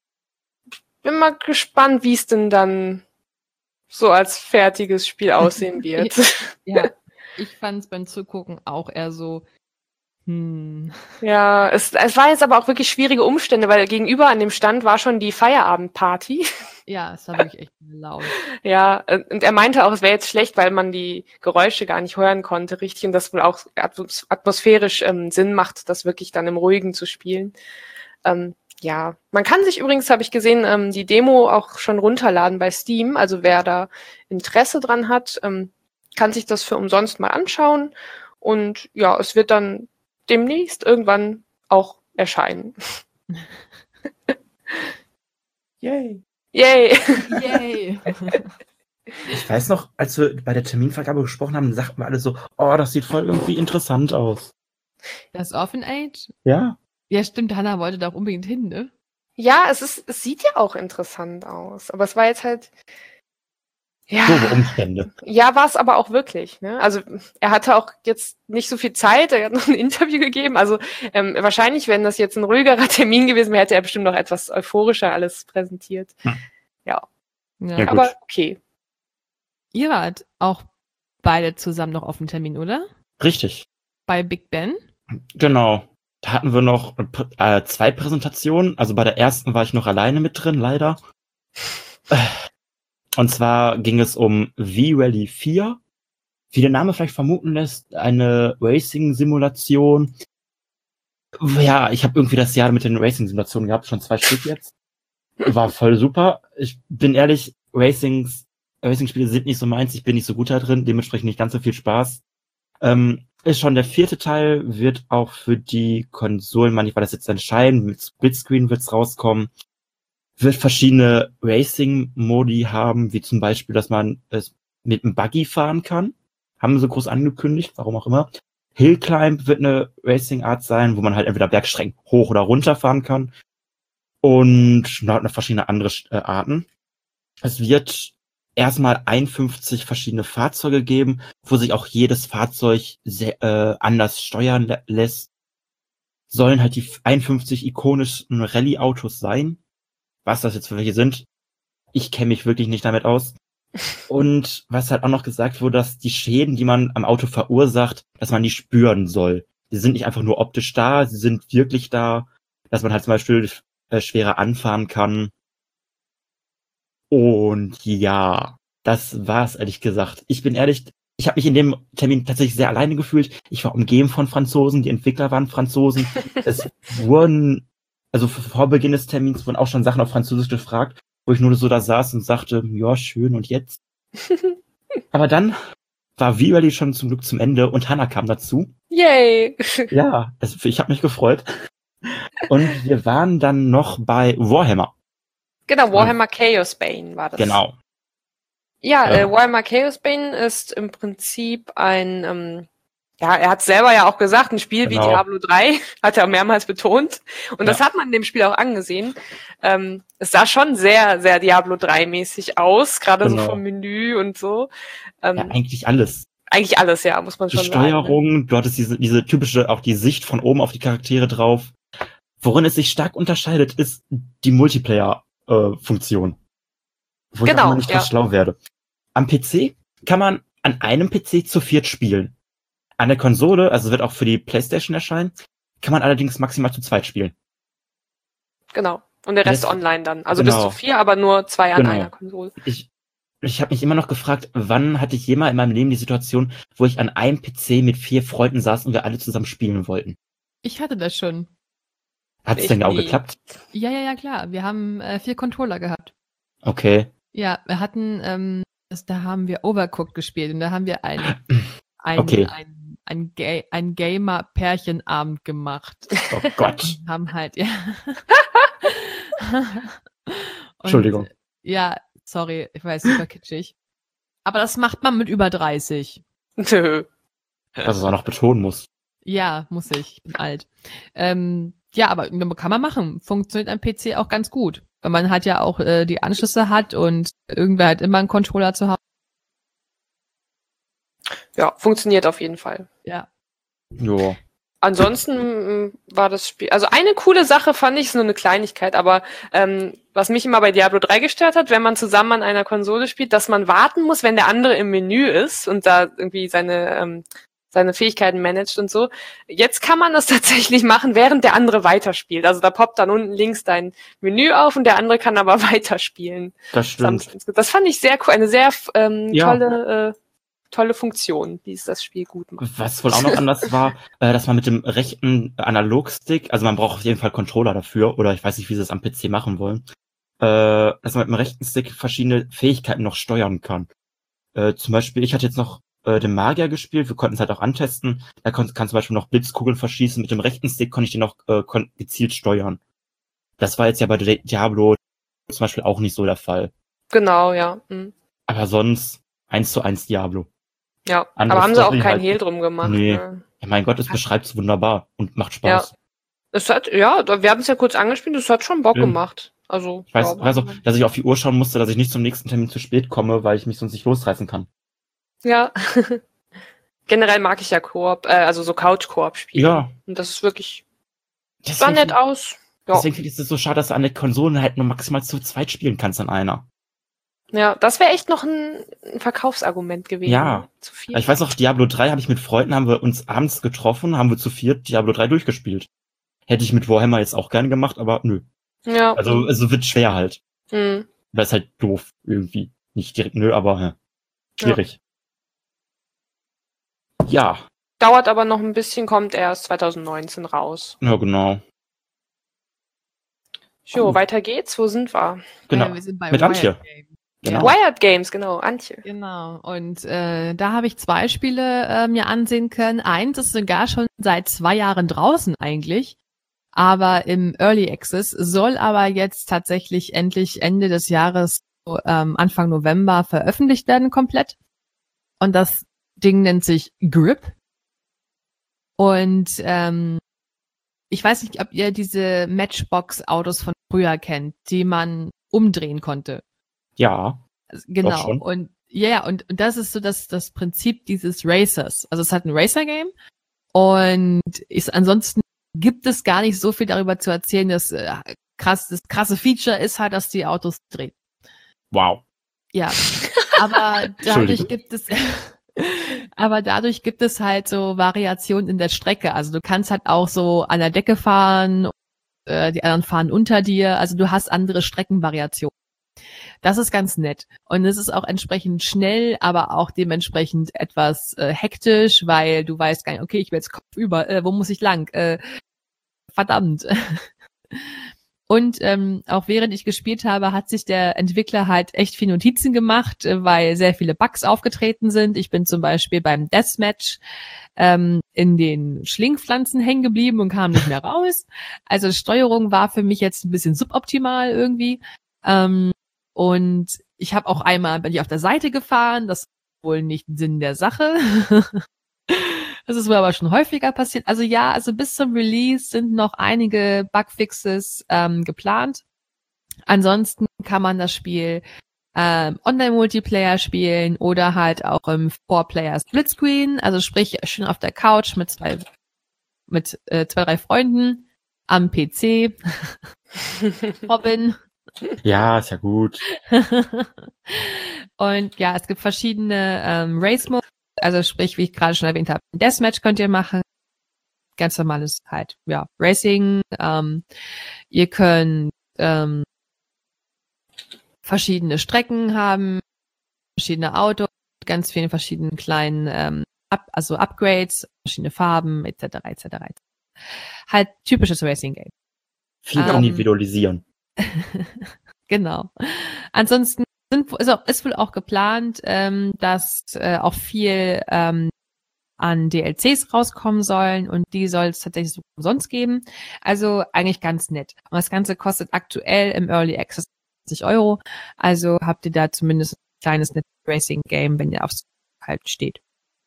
Speaker 2: Bin mal gespannt, wie es denn dann so als fertiges Spiel aussehen wird.
Speaker 3: Ja, ich fand es beim Zugucken auch eher so, hm.
Speaker 2: Ja, es, es war jetzt aber auch wirklich schwierige Umstände, weil gegenüber an dem Stand war schon die Feierabendparty.
Speaker 3: Ja, es war wirklich echt laut.
Speaker 2: Ja, und er meinte auch, es wäre jetzt schlecht, weil man die Geräusche gar nicht hören konnte, richtig, und das wohl auch atmos- atmosphärisch ähm, Sinn macht, das wirklich dann im Ruhigen zu spielen. Ähm, ja, man kann sich übrigens, habe ich gesehen, ähm, die Demo auch schon runterladen bei Steam, also wer da Interesse dran hat, ähm, kann sich das für umsonst mal anschauen und ja, es wird dann demnächst irgendwann auch erscheinen.
Speaker 4: Yay.
Speaker 2: Yay!
Speaker 3: Yay!
Speaker 4: Ich weiß noch, als wir bei der Terminvergabe gesprochen haben, sagten wir alle so, oh, das sieht voll irgendwie interessant aus.
Speaker 3: Das Orphan Age?
Speaker 4: Ja.
Speaker 3: Ja, stimmt, Hannah wollte da auch unbedingt hin, ne?
Speaker 2: Ja, es ist, es sieht ja auch interessant aus, aber es war jetzt halt, ja.
Speaker 4: Doofe Umstände.
Speaker 2: Ja, war es aber auch wirklich, ne? Also, er hatte auch jetzt nicht so viel Zeit, er hat noch ein Interview gegeben, also, ähm, wahrscheinlich, wenn das jetzt ein ruhigerer Termin gewesen wäre, hätte er bestimmt noch etwas euphorischer alles präsentiert. Hm. Ja.
Speaker 3: Ja,
Speaker 4: ja
Speaker 2: aber okay.
Speaker 3: Ihr wart auch beide zusammen noch auf dem Termin, oder?
Speaker 4: Richtig.
Speaker 3: Bei Big Ben?
Speaker 4: Genau. Da hatten wir noch äh, zwei Präsentationen. Also bei der ersten war ich noch alleine mit drin, leider. Und zwar ging es um V-Rally vier. Wie der Name vielleicht vermuten lässt, eine Racing-Simulation. Ja, ich habe irgendwie das Jahr mit den Racing-Simulationen gehabt, schon zwei Stück jetzt. War voll super. Ich bin ehrlich, Racings, Racing-Spiele sind nicht so meins. Ich bin nicht so gut da drin, dementsprechend nicht ganz so viel Spaß. Ähm, ist schon der vierte Teil, wird auch für die Konsolen, manchmal das jetzt entscheiden, mit Splitscreen wird's rauskommen, wird verschiedene Racing-Modi haben, wie zum Beispiel, dass man es mit einem Buggy fahren kann. Haben sie groß angekündigt, warum auch immer. Hillclimb wird eine Racing-Art sein, wo man halt entweder Bergstrecken hoch oder runter fahren kann. Und noch verschiedene andere äh, Arten. Es wird erstmal einundfünfzig verschiedene Fahrzeuge geben, wo sich auch jedes Fahrzeug sehr, äh, anders steuern lä- lässt. Sollen halt die einundfünfzig ikonischen Rallye-Autos sein. Was das jetzt für welche sind, ich kenne mich wirklich nicht damit aus. Und was halt auch noch gesagt wurde, dass die Schäden, die man am Auto verursacht, dass man die spüren soll. Sie sind nicht einfach nur optisch da, sie sind wirklich da, dass man halt zum Beispiel äh, schwerer anfahren kann. Und ja, das war's ehrlich gesagt. Ich bin ehrlich, ich habe mich in dem Termin tatsächlich sehr alleine gefühlt. Ich war umgeben von Franzosen, die Entwickler waren Franzosen. Es wurden, also vor Beginn des Termins wurden auch schon Sachen auf Französisch gefragt, wo ich nur so da saß und sagte, ja, schön, und jetzt? Aber dann war V-Rally schon zum Glück zum Ende und Hannah kam dazu.
Speaker 2: Yay!
Speaker 4: Ja, das, ich habe mich gefreut. Und wir waren dann noch bei Warhammer.
Speaker 2: Genau, Warhammer Chaos Bane war das.
Speaker 4: Genau.
Speaker 2: Ja,
Speaker 4: Ja.
Speaker 2: äh, Warhammer Chaos Bane ist im Prinzip ein, ähm, ja, er hat selber ja auch gesagt, ein Spiel
Speaker 4: Genau.
Speaker 2: wie Diablo drei, hat er mehrmals betont. Und das
Speaker 4: Ja.
Speaker 2: hat man in dem Spiel auch angesehen. Ähm, es sah schon sehr, sehr Diablo drei mäßig aus, gerade
Speaker 4: Genau.
Speaker 2: so vom Menü und so. Ähm,
Speaker 4: Ja, eigentlich alles.
Speaker 2: eigentlich alles, ja, muss man
Speaker 4: Die
Speaker 2: schon sagen. Ne?
Speaker 4: Steuerung, du hattest diese, diese typische, auch die Sicht von oben auf die Charaktere drauf. Worin es sich stark unterscheidet, ist die Multiplayer-Funktion. Wo ich
Speaker 2: Genau,
Speaker 4: auch immer nicht
Speaker 2: ja.
Speaker 4: ganz schlau werde. Am P C kann man an einem P C zu viert spielen. An der Konsole, also wird auch für die PlayStation erscheinen, kann man allerdings maximal zu zweit spielen.
Speaker 2: Genau. Und der Rest
Speaker 4: Das-
Speaker 2: online dann. Also
Speaker 4: genau.
Speaker 2: bis zu vier, aber nur zwei an
Speaker 4: Genau.
Speaker 2: einer Konsole.
Speaker 4: Ich, ich habe mich immer noch gefragt, wann hatte ich jemals in meinem Leben die Situation, wo ich an einem P C mit vier Freunden saß und wir alle zusammen spielen wollten.
Speaker 3: Ich hatte das schon.
Speaker 4: Hat es
Speaker 2: Ich
Speaker 4: denn auch
Speaker 2: nie.
Speaker 4: geklappt?
Speaker 3: Ja, ja, ja, klar. Wir haben äh, vier Controller gehabt.
Speaker 4: Okay.
Speaker 3: Ja, wir hatten, ähm, das, da haben wir Overcooked gespielt und da haben wir einen, einen,
Speaker 4: Okay.
Speaker 3: ein, ein, Ga ein Gamer-Pärchenabend gemacht.
Speaker 4: Oh Gott.
Speaker 3: Und haben halt, ja. Und,
Speaker 4: Entschuldigung.
Speaker 3: Ja, sorry, ich weiß, super kitschig. Aber das macht man mit über dreißig.
Speaker 2: Nö.
Speaker 4: Was es auch noch betonen muss.
Speaker 3: Ja, muss ich. Ich bin alt. Ähm, ja, aber kann man machen. Funktioniert am P C auch ganz gut. Weil man halt ja auch äh, die Anschlüsse hat und irgendwer hat immer einen Controller zu Hause.
Speaker 2: Ja, funktioniert auf jeden Fall.
Speaker 3: Ja.
Speaker 4: Jo.
Speaker 2: Ansonsten mm, war das Spiel, also eine coole Sache fand ich, ist nur eine Kleinigkeit, aber ähm, was mich immer bei Diablo drei gestört hat, wenn man zusammen an einer Konsole spielt, dass man warten muss, wenn der andere im Menü ist und da irgendwie seine ähm, seine Fähigkeiten managt und so. Jetzt kann man das tatsächlich machen, während der andere weiterspielt. Also da poppt dann unten links dein Menü auf und der andere kann aber weiterspielen.
Speaker 4: Das stimmt.
Speaker 2: Das fand ich sehr cool, eine sehr ähm,
Speaker 4: Ja.
Speaker 2: tolle äh, tolle Funktion, die es das Spiel gut macht.
Speaker 4: Was wohl auch noch anders war, äh, dass man mit dem rechten Analogstick, also man braucht auf jeden Fall Controller dafür, oder ich weiß nicht, wie sie es am P C machen wollen, äh, dass man mit dem rechten Stick verschiedene Fähigkeiten noch steuern kann. Äh, zum Beispiel, ich hatte jetzt noch äh, den Magier gespielt, wir konnten es halt auch antesten, da kann, kann zum Beispiel noch Blitzkugeln verschießen, mit dem rechten Stick konnte ich den noch äh, kon- gezielt steuern. Das war jetzt ja bei Di- Diablo zum Beispiel auch nicht so der Fall.
Speaker 2: Genau, ja. Mhm.
Speaker 4: Aber sonst eins zu eins Diablo.
Speaker 2: Ja,
Speaker 4: Andere
Speaker 2: aber haben sie auch
Speaker 4: Story
Speaker 2: keinen
Speaker 4: halt.
Speaker 2: Hehl drum gemacht.
Speaker 4: Nee.
Speaker 2: Ne?
Speaker 4: Ja, mein Gott, es beschreibt es wunderbar und macht Spaß.
Speaker 2: Es hat, ja, da- wir haben es ja kurz angespielt, es hat schon Bock
Speaker 4: Ja.
Speaker 2: gemacht. Also,
Speaker 4: Ich weiß,
Speaker 2: ja,
Speaker 4: weiß auch, dass ich auf die Uhr schauen musste, dass ich nicht zum nächsten Termin zu spät komme, weil ich mich sonst nicht losreißen kann.
Speaker 2: ja. Generell mag ich ja Koop, äh, also so Couch-Koop-Spiele.
Speaker 4: Ja.
Speaker 2: Und das ist wirklich, sah
Speaker 4: Deswegen,
Speaker 2: nett aus. Ja.
Speaker 4: deswegen finde ich es so schade, dass du an der Konsole halt nur maximal zu zweit spielen kannst an einer.
Speaker 2: Ja, das wäre echt noch ein, ein Verkaufsargument gewesen.
Speaker 4: Ja.
Speaker 2: Zu viel.
Speaker 4: Ich weiß auch, Diablo drei habe ich mit Freunden, haben wir uns abends getroffen, haben wir zu viert Diablo drei durchgespielt. Hätte ich mit Warhammer jetzt auch gerne gemacht, aber nö.
Speaker 2: Ja.
Speaker 4: Also, also wird schwer halt.
Speaker 2: Mhm.
Speaker 4: Weil es halt doof irgendwie. Nicht direkt nö, aber ja, schwierig. Ja,
Speaker 2: Dauert aber noch ein bisschen, kommt erst zwanzig neunzehn raus.
Speaker 4: ja, genau.
Speaker 2: Jo,
Speaker 4: Gut.
Speaker 2: weiter geht's. Wo sind wir?
Speaker 4: Genau.
Speaker 3: Äh, wir sind bei
Speaker 4: Mit
Speaker 3: Riot
Speaker 4: Antje.
Speaker 3: Games.
Speaker 4: Genau.
Speaker 2: Wired Games, genau, Antje.
Speaker 3: Genau. Und äh, da habe ich zwei Spiele äh, mir ansehen können. Eins ist sogar schon seit zwei Jahren draußen eigentlich, aber im Early Access, soll aber jetzt tatsächlich endlich Ende des Jahres, so, ähm, Anfang November veröffentlicht werden komplett. Und das Ding nennt sich Grip. Und ähm, ich weiß nicht, ob ihr diese Matchbox-Autos von früher kennt, die man umdrehen konnte.
Speaker 4: Ja,
Speaker 3: Also, genau.
Speaker 4: Doch schon.
Speaker 3: Und ja, ja, und, und das ist so das, das Prinzip dieses Racers. Also es hat ein Racer-Game und ist ansonsten gibt es gar nicht so viel darüber zu erzählen. Das, äh, krass, das krasse Feature ist halt, dass die Autos drehen.
Speaker 4: wow.
Speaker 3: Ja. Aber dadurch
Speaker 4: Entschuldigung.
Speaker 3: gibt es aber dadurch gibt es halt so Variationen in der Strecke. Also du kannst halt auch so an der Decke fahren, äh, die anderen fahren unter dir. Also du hast andere Streckenvariationen. Das ist ganz nett. Und es ist auch entsprechend schnell, aber auch dementsprechend etwas äh, hektisch, weil du weißt gar nicht, okay, ich will jetzt kopfüber, äh, wo muss ich lang? Äh, verdammt. Und ähm, auch während ich gespielt habe, hat sich der Entwickler halt echt viel Notizen gemacht, äh, weil sehr viele Bugs aufgetreten sind. Ich bin zum Beispiel beim Deathmatch ähm, in den Schlingpflanzen hängen geblieben und kam nicht mehr raus. Also Steuerung war für mich jetzt ein bisschen suboptimal irgendwie. Ähm, und ich habe auch einmal bin ich auf der Seite gefahren. Das ist wohl nicht Sinn der Sache. Das ist wohl aber schon häufiger passiert. Also ja, also bis zum Release sind noch einige Bugfixes ähm, geplant. Ansonsten kann man das Spiel ähm, Online-Multiplayer spielen oder halt auch im Four-Player-Splitscreen, also sprich schön auf der Couch mit zwei, mit äh, zwei, drei Freunden am P C. Robin.
Speaker 4: Ja, ist ja gut.
Speaker 3: Und ja, es gibt verschiedene ähm, Race-Modes. Also sprich, wie ich gerade schon erwähnt habe, Deathmatch könnt ihr machen. Ganz normales halt, ja, Racing. Ähm, ihr könnt ähm, verschiedene Strecken haben, verschiedene Autos, ganz viele verschiedene kleinen, ähm, Up, also Upgrades, verschiedene Farben, et cetera, et cetera. Halt typisches Racing-Game.
Speaker 4: Viel
Speaker 3: Ähm,
Speaker 4: individualisieren.
Speaker 3: Genau. Ansonsten sind, also ist wohl auch geplant, ähm, dass äh, auch viel ähm, an D L Cs rauskommen sollen und die soll es tatsächlich so umsonst geben. Also eigentlich ganz nett. Und das Ganze kostet aktuell im Early Access zwanzig Euro. Also habt ihr da zumindest ein kleines Racing-Game, wenn ihr aufs halt steht.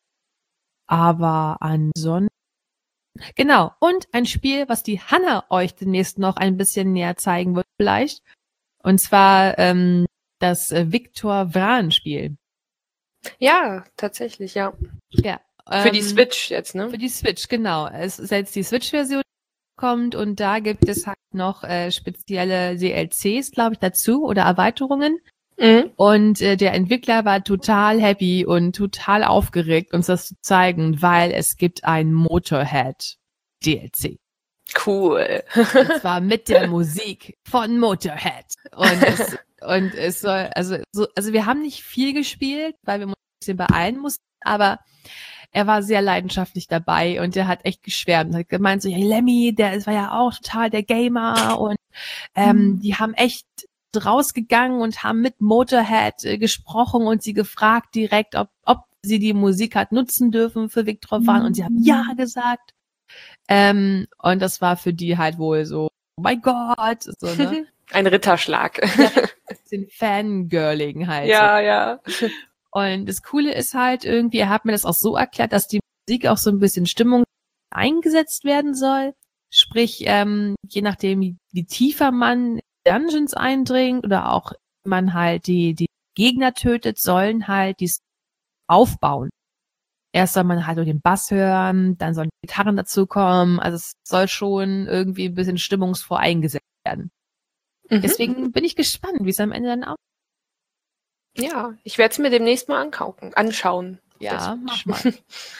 Speaker 3: Aber ansonsten genau. Und ein Spiel, was die Hanna euch demnächst noch ein bisschen näher zeigen wird vielleicht. Und zwar ähm, das äh, Viktor Vran-Spiel.
Speaker 2: Ja, tatsächlich, ja.
Speaker 3: Ja. Ähm,
Speaker 2: Für die Switch jetzt, ne?
Speaker 3: Für die Switch, genau. Es ist jetzt die Switch-Version kommt und da gibt es halt noch äh, spezielle D L Cs, glaube ich, dazu oder Erweiterungen.
Speaker 2: Mhm.
Speaker 3: Und äh, der Entwickler war total happy und total aufgeregt, uns das zu zeigen, weil es gibt ein Motorhead-D L C.
Speaker 2: Cool.
Speaker 3: Und zwar mit der Musik von Motorhead. Und es, und es soll, also, so, also wir haben nicht viel gespielt, weil wir uns ein bisschen beeilen mussten, aber er war sehr leidenschaftlich dabei und der hat echt geschwärmt. Hat gemeint so, ja, Lemmy, der war ja auch total der Gamer und ähm, mhm. die haben echt rausgegangen und haben mit Motorhead äh, gesprochen und sie gefragt direkt, ob, ob sie die Musik hat nutzen dürfen für Viktor Vran mhm. und sie haben ja gesagt. Ähm, und das war für die halt wohl so, oh mein Gott, so, ne?
Speaker 2: Ein Ritterschlag.
Speaker 3: Ja, den Fangirling halt.
Speaker 2: Ja,
Speaker 3: so.
Speaker 2: ja.
Speaker 3: Und das Coole ist halt irgendwie, er hat mir das auch so erklärt, dass die Musik auch so ein bisschen Stimmung eingesetzt werden soll. Sprich, ähm, je nachdem, wie, wie tiefer man Dungeons eindringt oder auch man halt die, die Gegner tötet, sollen halt die aufbauen. Erst soll man halt nur den Bass hören, dann sollen die Gitarren dazukommen. Also es soll schon irgendwie ein bisschen stimmungsvoll eingesetzt werden. Mhm. Deswegen bin ich gespannt, wie es am Ende dann aussieht.
Speaker 2: Ja, ich werde es mir demnächst mal ankaufen, anschauen.
Speaker 3: Ja, mach mal.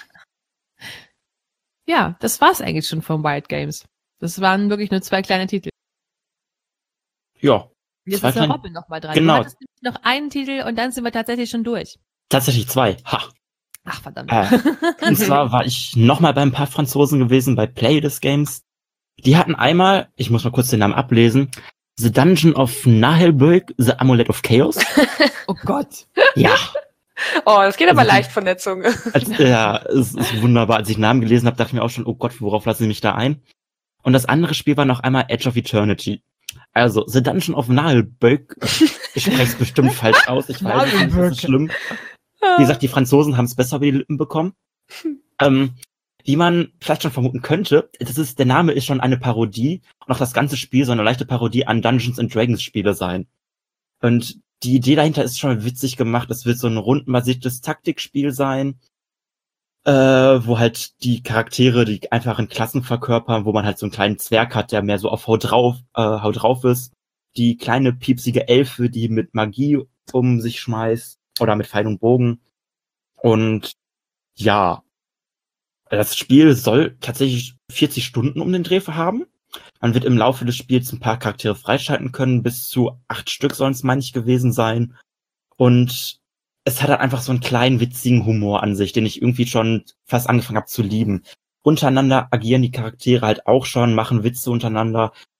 Speaker 3: Ja, das war's eigentlich schon von Wild Games. Das waren wirklich nur zwei kleine Titel.
Speaker 4: Ja.
Speaker 3: Jetzt ist der Robin noch mal dran.
Speaker 4: Genau.
Speaker 3: Du hattest noch einen Titel und dann sind wir tatsächlich schon durch.
Speaker 4: Tatsächlich zwei. Ha.
Speaker 3: Ach, verdammt.
Speaker 4: Äh, und zwar war ich nochmal bei ein paar Franzosen gewesen, bei Play This Games. Die hatten einmal, ich muss mal kurz den Namen ablesen, The Dungeon of Nahelburg, The Amulet of Chaos.
Speaker 3: Oh Gott.
Speaker 4: Ja.
Speaker 2: Oh, das geht aber
Speaker 4: also,
Speaker 2: leicht von der Zunge.
Speaker 4: Als, ja, es ist wunderbar. Als ich den Namen gelesen habe, dachte ich mir auch schon, oh Gott, worauf lassen Sie mich da ein? Und das andere Spiel war noch einmal Edge of Eternity. Also, The Dungeon of Nahelburg. Ich spreche es bestimmt falsch aus. Ich weiß nicht, das ist schlimm. Wie gesagt, die Franzosen haben es besser über die Lippen bekommen. ähm, wie man vielleicht schon vermuten könnte, das ist, der Name ist schon eine Parodie und auch das ganze Spiel soll eine leichte Parodie an Dungeons and Dragons Spiele sein. Und die Idee dahinter ist schon witzig gemacht. Es wird so ein rundenbasiertes Taktikspiel sein, äh, wo halt die Charaktere, die einfachen Klassen verkörpern, wo man halt so einen kleinen Zwerg hat, der mehr so auf Haut drauf, äh, Haut drauf ist. Die kleine piepsige Elfe, die mit Magie um sich schmeißt oder mit Pfeil und Bogen. Und ja, das Spiel soll tatsächlich vierzig Stunden um den Dreh haben. Man wird im Laufe des Spiels ein paar Charaktere freischalten können. Bis zu acht Stück sollen es, meine ich, gewesen sein. Und es hat halt einfach so einen kleinen, witzigen Humor an sich, den ich irgendwie schon fast angefangen habe zu lieben. Untereinander agieren die Charaktere halt auch schon, machen Witze untereinander.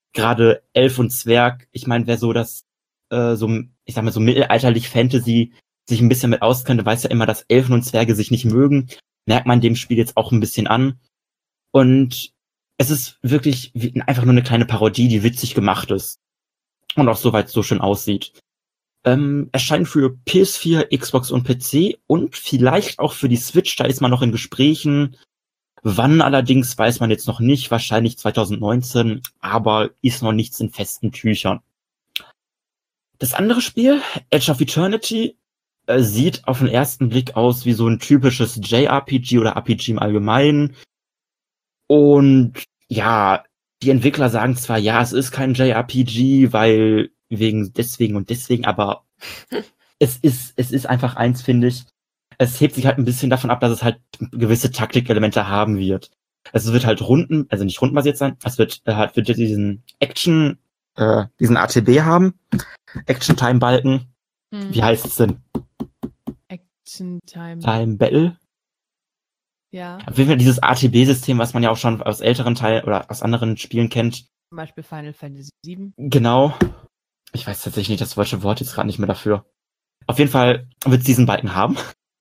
Speaker 4: gerade Elf und Zwerg, ich meine, wer so das, äh, so, ich sag mal, so mittelalterlich Fantasy sich ein bisschen mit auskennt, weiß ja immer, dass Elfen und Zwerge sich nicht mögen. Merkt man dem Spiel jetzt auch ein bisschen an. Und es ist wirklich wie, einfach nur eine kleine Parodie, die witzig gemacht ist. Und auch soweit so schön aussieht. Ähm, erscheint für P S vier, Xbox und P C und vielleicht auch für die Switch, da ist man noch in Gesprächen. Wann allerdings weiß man jetzt noch nicht, wahrscheinlich zwanzig neunzehn, aber ist noch nichts in festen Tüchern. Das andere Spiel, Edge of Eternity, äh, sieht auf den ersten Blick aus wie so ein typisches J R P G oder R P G im Allgemeinen. Und ja, die Entwickler sagen zwar, ja, es ist kein J R P G, weil wegen deswegen und deswegen, aber es ist es ist einfach eins, finde ich. Es hebt sich halt ein bisschen davon ab, dass es halt gewisse Taktikelemente haben wird. Es wird halt runden, also nicht rundenbasiert sein, es wird äh, halt wird diesen Action, äh, diesen A T B haben, Action-Time-Balken. Hm. Wie heißt es denn?
Speaker 3: Action-Time.
Speaker 4: Time Battle.
Speaker 3: Ja.
Speaker 4: Auf jeden Fall dieses A T B-System, was man ja auch schon aus älteren Teilen oder aus anderen Spielen kennt.
Speaker 3: Zum Beispiel Final Fantasy sieben.
Speaker 4: Genau. Ich weiß tatsächlich nicht das deutsche Wort jetzt gerade nicht mehr dafür. Auf jeden Fall wird es diesen Balken haben.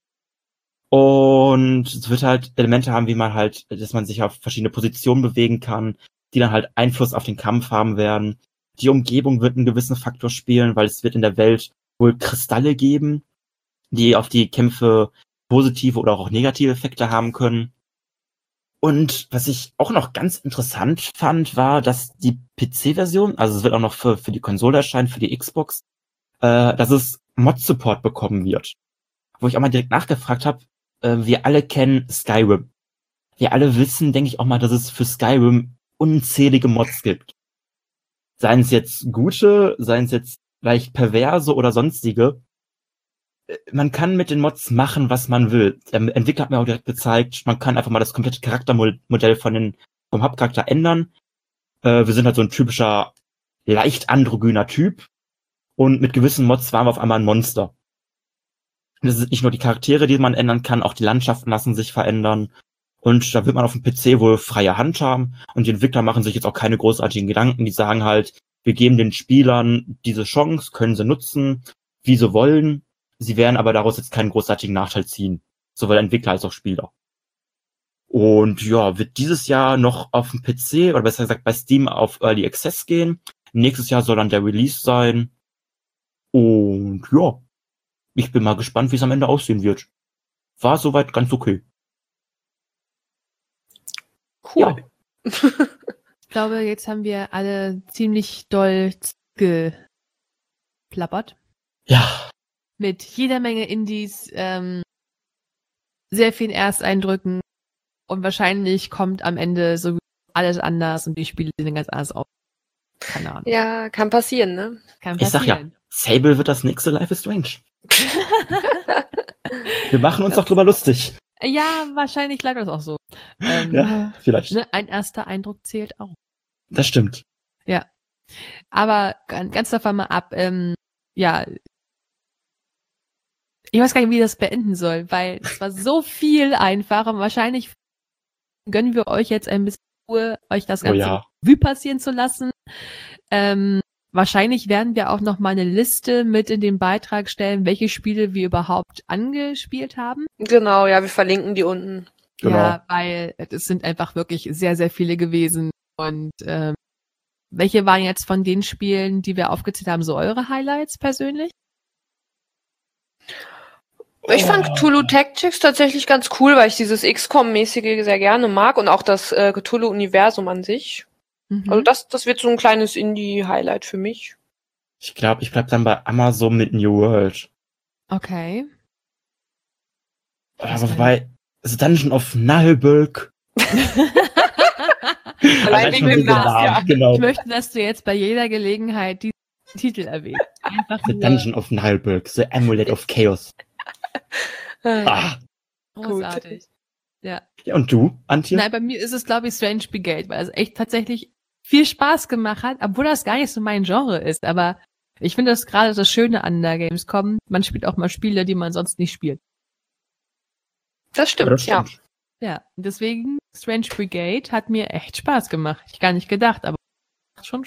Speaker 4: Und es wird halt Elemente haben, wie man halt, dass man sich auf verschiedene Positionen bewegen kann, die dann halt Einfluss auf den Kampf haben werden. Die Umgebung wird einen gewissen Faktor spielen, weil es wird in der Welt wohl Kristalle geben, die auf die Kämpfe positive oder auch negative Effekte haben können. Und was ich auch noch ganz interessant fand, war, dass die P C-Version, also es wird auch noch für, für die Konsole erscheinen, für die Xbox, äh, dass es Mod-Support bekommen wird. Wo ich auch mal direkt nachgefragt habe, äh, wir alle kennen Skyrim. Wir alle wissen, denke ich auch mal, dass es für Skyrim unzählige Mods gibt. Seien es jetzt gute, seien es jetzt leicht perverse oder sonstige. Man kann mit den Mods machen, was man will. Der Entwickler hat mir auch direkt gezeigt, man kann einfach mal das komplette Charaktermodell von den, vom Hauptcharakter ändern. Äh, wir sind halt so ein typischer, leicht androgyner Typ. Und mit gewissen Mods waren wir auf einmal ein Monster. Und es sind nicht nur die Charaktere, die man ändern kann, auch die Landschaften lassen sich verändern. Und da wird man auf dem P C wohl freie Hand haben. Und die Entwickler machen sich jetzt auch keine großartigen Gedanken. Die sagen halt, wir geben den Spielern diese Chance, können sie nutzen, wie sie wollen. Sie werden aber daraus jetzt keinen großartigen Nachteil ziehen. Sowohl Entwickler als auch Spieler. Und ja, wird dieses Jahr noch auf dem P C, oder besser gesagt bei Steam, auf Early Access gehen. Nächstes Jahr soll dann der Release sein. Und ja, ich bin mal gespannt, wie es am Ende aussehen wird. War soweit ganz okay.
Speaker 2: Cool.
Speaker 4: Ja.
Speaker 3: Ich glaube, jetzt haben wir alle ziemlich doll geplappert.
Speaker 4: Ja.
Speaker 3: Mit jeder Menge Indies, ähm, sehr vielen Ersteindrücken und wahrscheinlich kommt am Ende so alles anders und die Spiele sehen ganz anders aus. Keine Ahnung.
Speaker 2: Ja, kann passieren, ne?
Speaker 3: Kann
Speaker 4: Ich sag ja, Sable wird das nächste Life is Strange. Wir machen uns doch drüber lustig.
Speaker 3: Ja, wahrscheinlich bleibt das auch so. Ähm,
Speaker 4: Ja, vielleicht.
Speaker 3: Ne, ein erster Eindruck zählt auch.
Speaker 4: Das stimmt.
Speaker 3: Ja. Aber ganz, ganz davon mal ab, ähm, ja, ich weiß gar nicht, wie das beenden soll, weil es war so viel einfacher. Wahrscheinlich gönnen wir euch jetzt ein bisschen Ruhe, euch das Ganze
Speaker 4: Oh ja.
Speaker 3: Revue passieren zu lassen. Ähm, wahrscheinlich werden wir auch noch mal eine Liste mit in den Beitrag stellen, welche Spiele wir überhaupt angespielt haben.
Speaker 2: Genau, ja, wir verlinken die unten.
Speaker 4: Genau.
Speaker 3: Ja, weil es sind einfach wirklich sehr, sehr viele gewesen. Und ähm, welche waren jetzt von den Spielen, die wir aufgezählt haben, so eure Highlights persönlich?
Speaker 2: Ich fand Cthulhu Tactics tatsächlich ganz cool, weil ich dieses X COM-mäßige sehr gerne mag und auch das äh, Cthulhu-Universum an sich.
Speaker 3: Mhm.
Speaker 2: Also das, das wird so ein kleines Indie-Highlight für mich.
Speaker 4: Ich glaube, ich bleib dann bei Amazon mit New World.
Speaker 3: Okay.
Speaker 4: Aber wobei, also Dungeon of Nullburg.
Speaker 2: Allein wegen dem Namen, ja.
Speaker 4: Genau.
Speaker 3: Ich möchte, dass du jetzt bei jeder Gelegenheit diesen Titel erwähnst. Einfach
Speaker 4: The
Speaker 3: nur
Speaker 4: Dungeon of Nullburg, The Amulet of Chaos. Ah.
Speaker 3: großartig. Ja.
Speaker 4: Ja, und du, Antje?
Speaker 3: Nein, bei mir ist es, glaube ich, Strange Brigade, weil es echt tatsächlich viel Spaß gemacht hat, obwohl das gar nicht so mein Genre ist. Aber ich finde das gerade das Schöne an der Gamescom. Man spielt auch mal Spiele, die man sonst nicht spielt.
Speaker 2: Das stimmt,
Speaker 4: Ja, das
Speaker 2: ja.
Speaker 4: stimmt.
Speaker 3: Ja, deswegen Strange Brigade hat mir echt Spaß gemacht. Ich gar nicht gedacht, aber macht schon.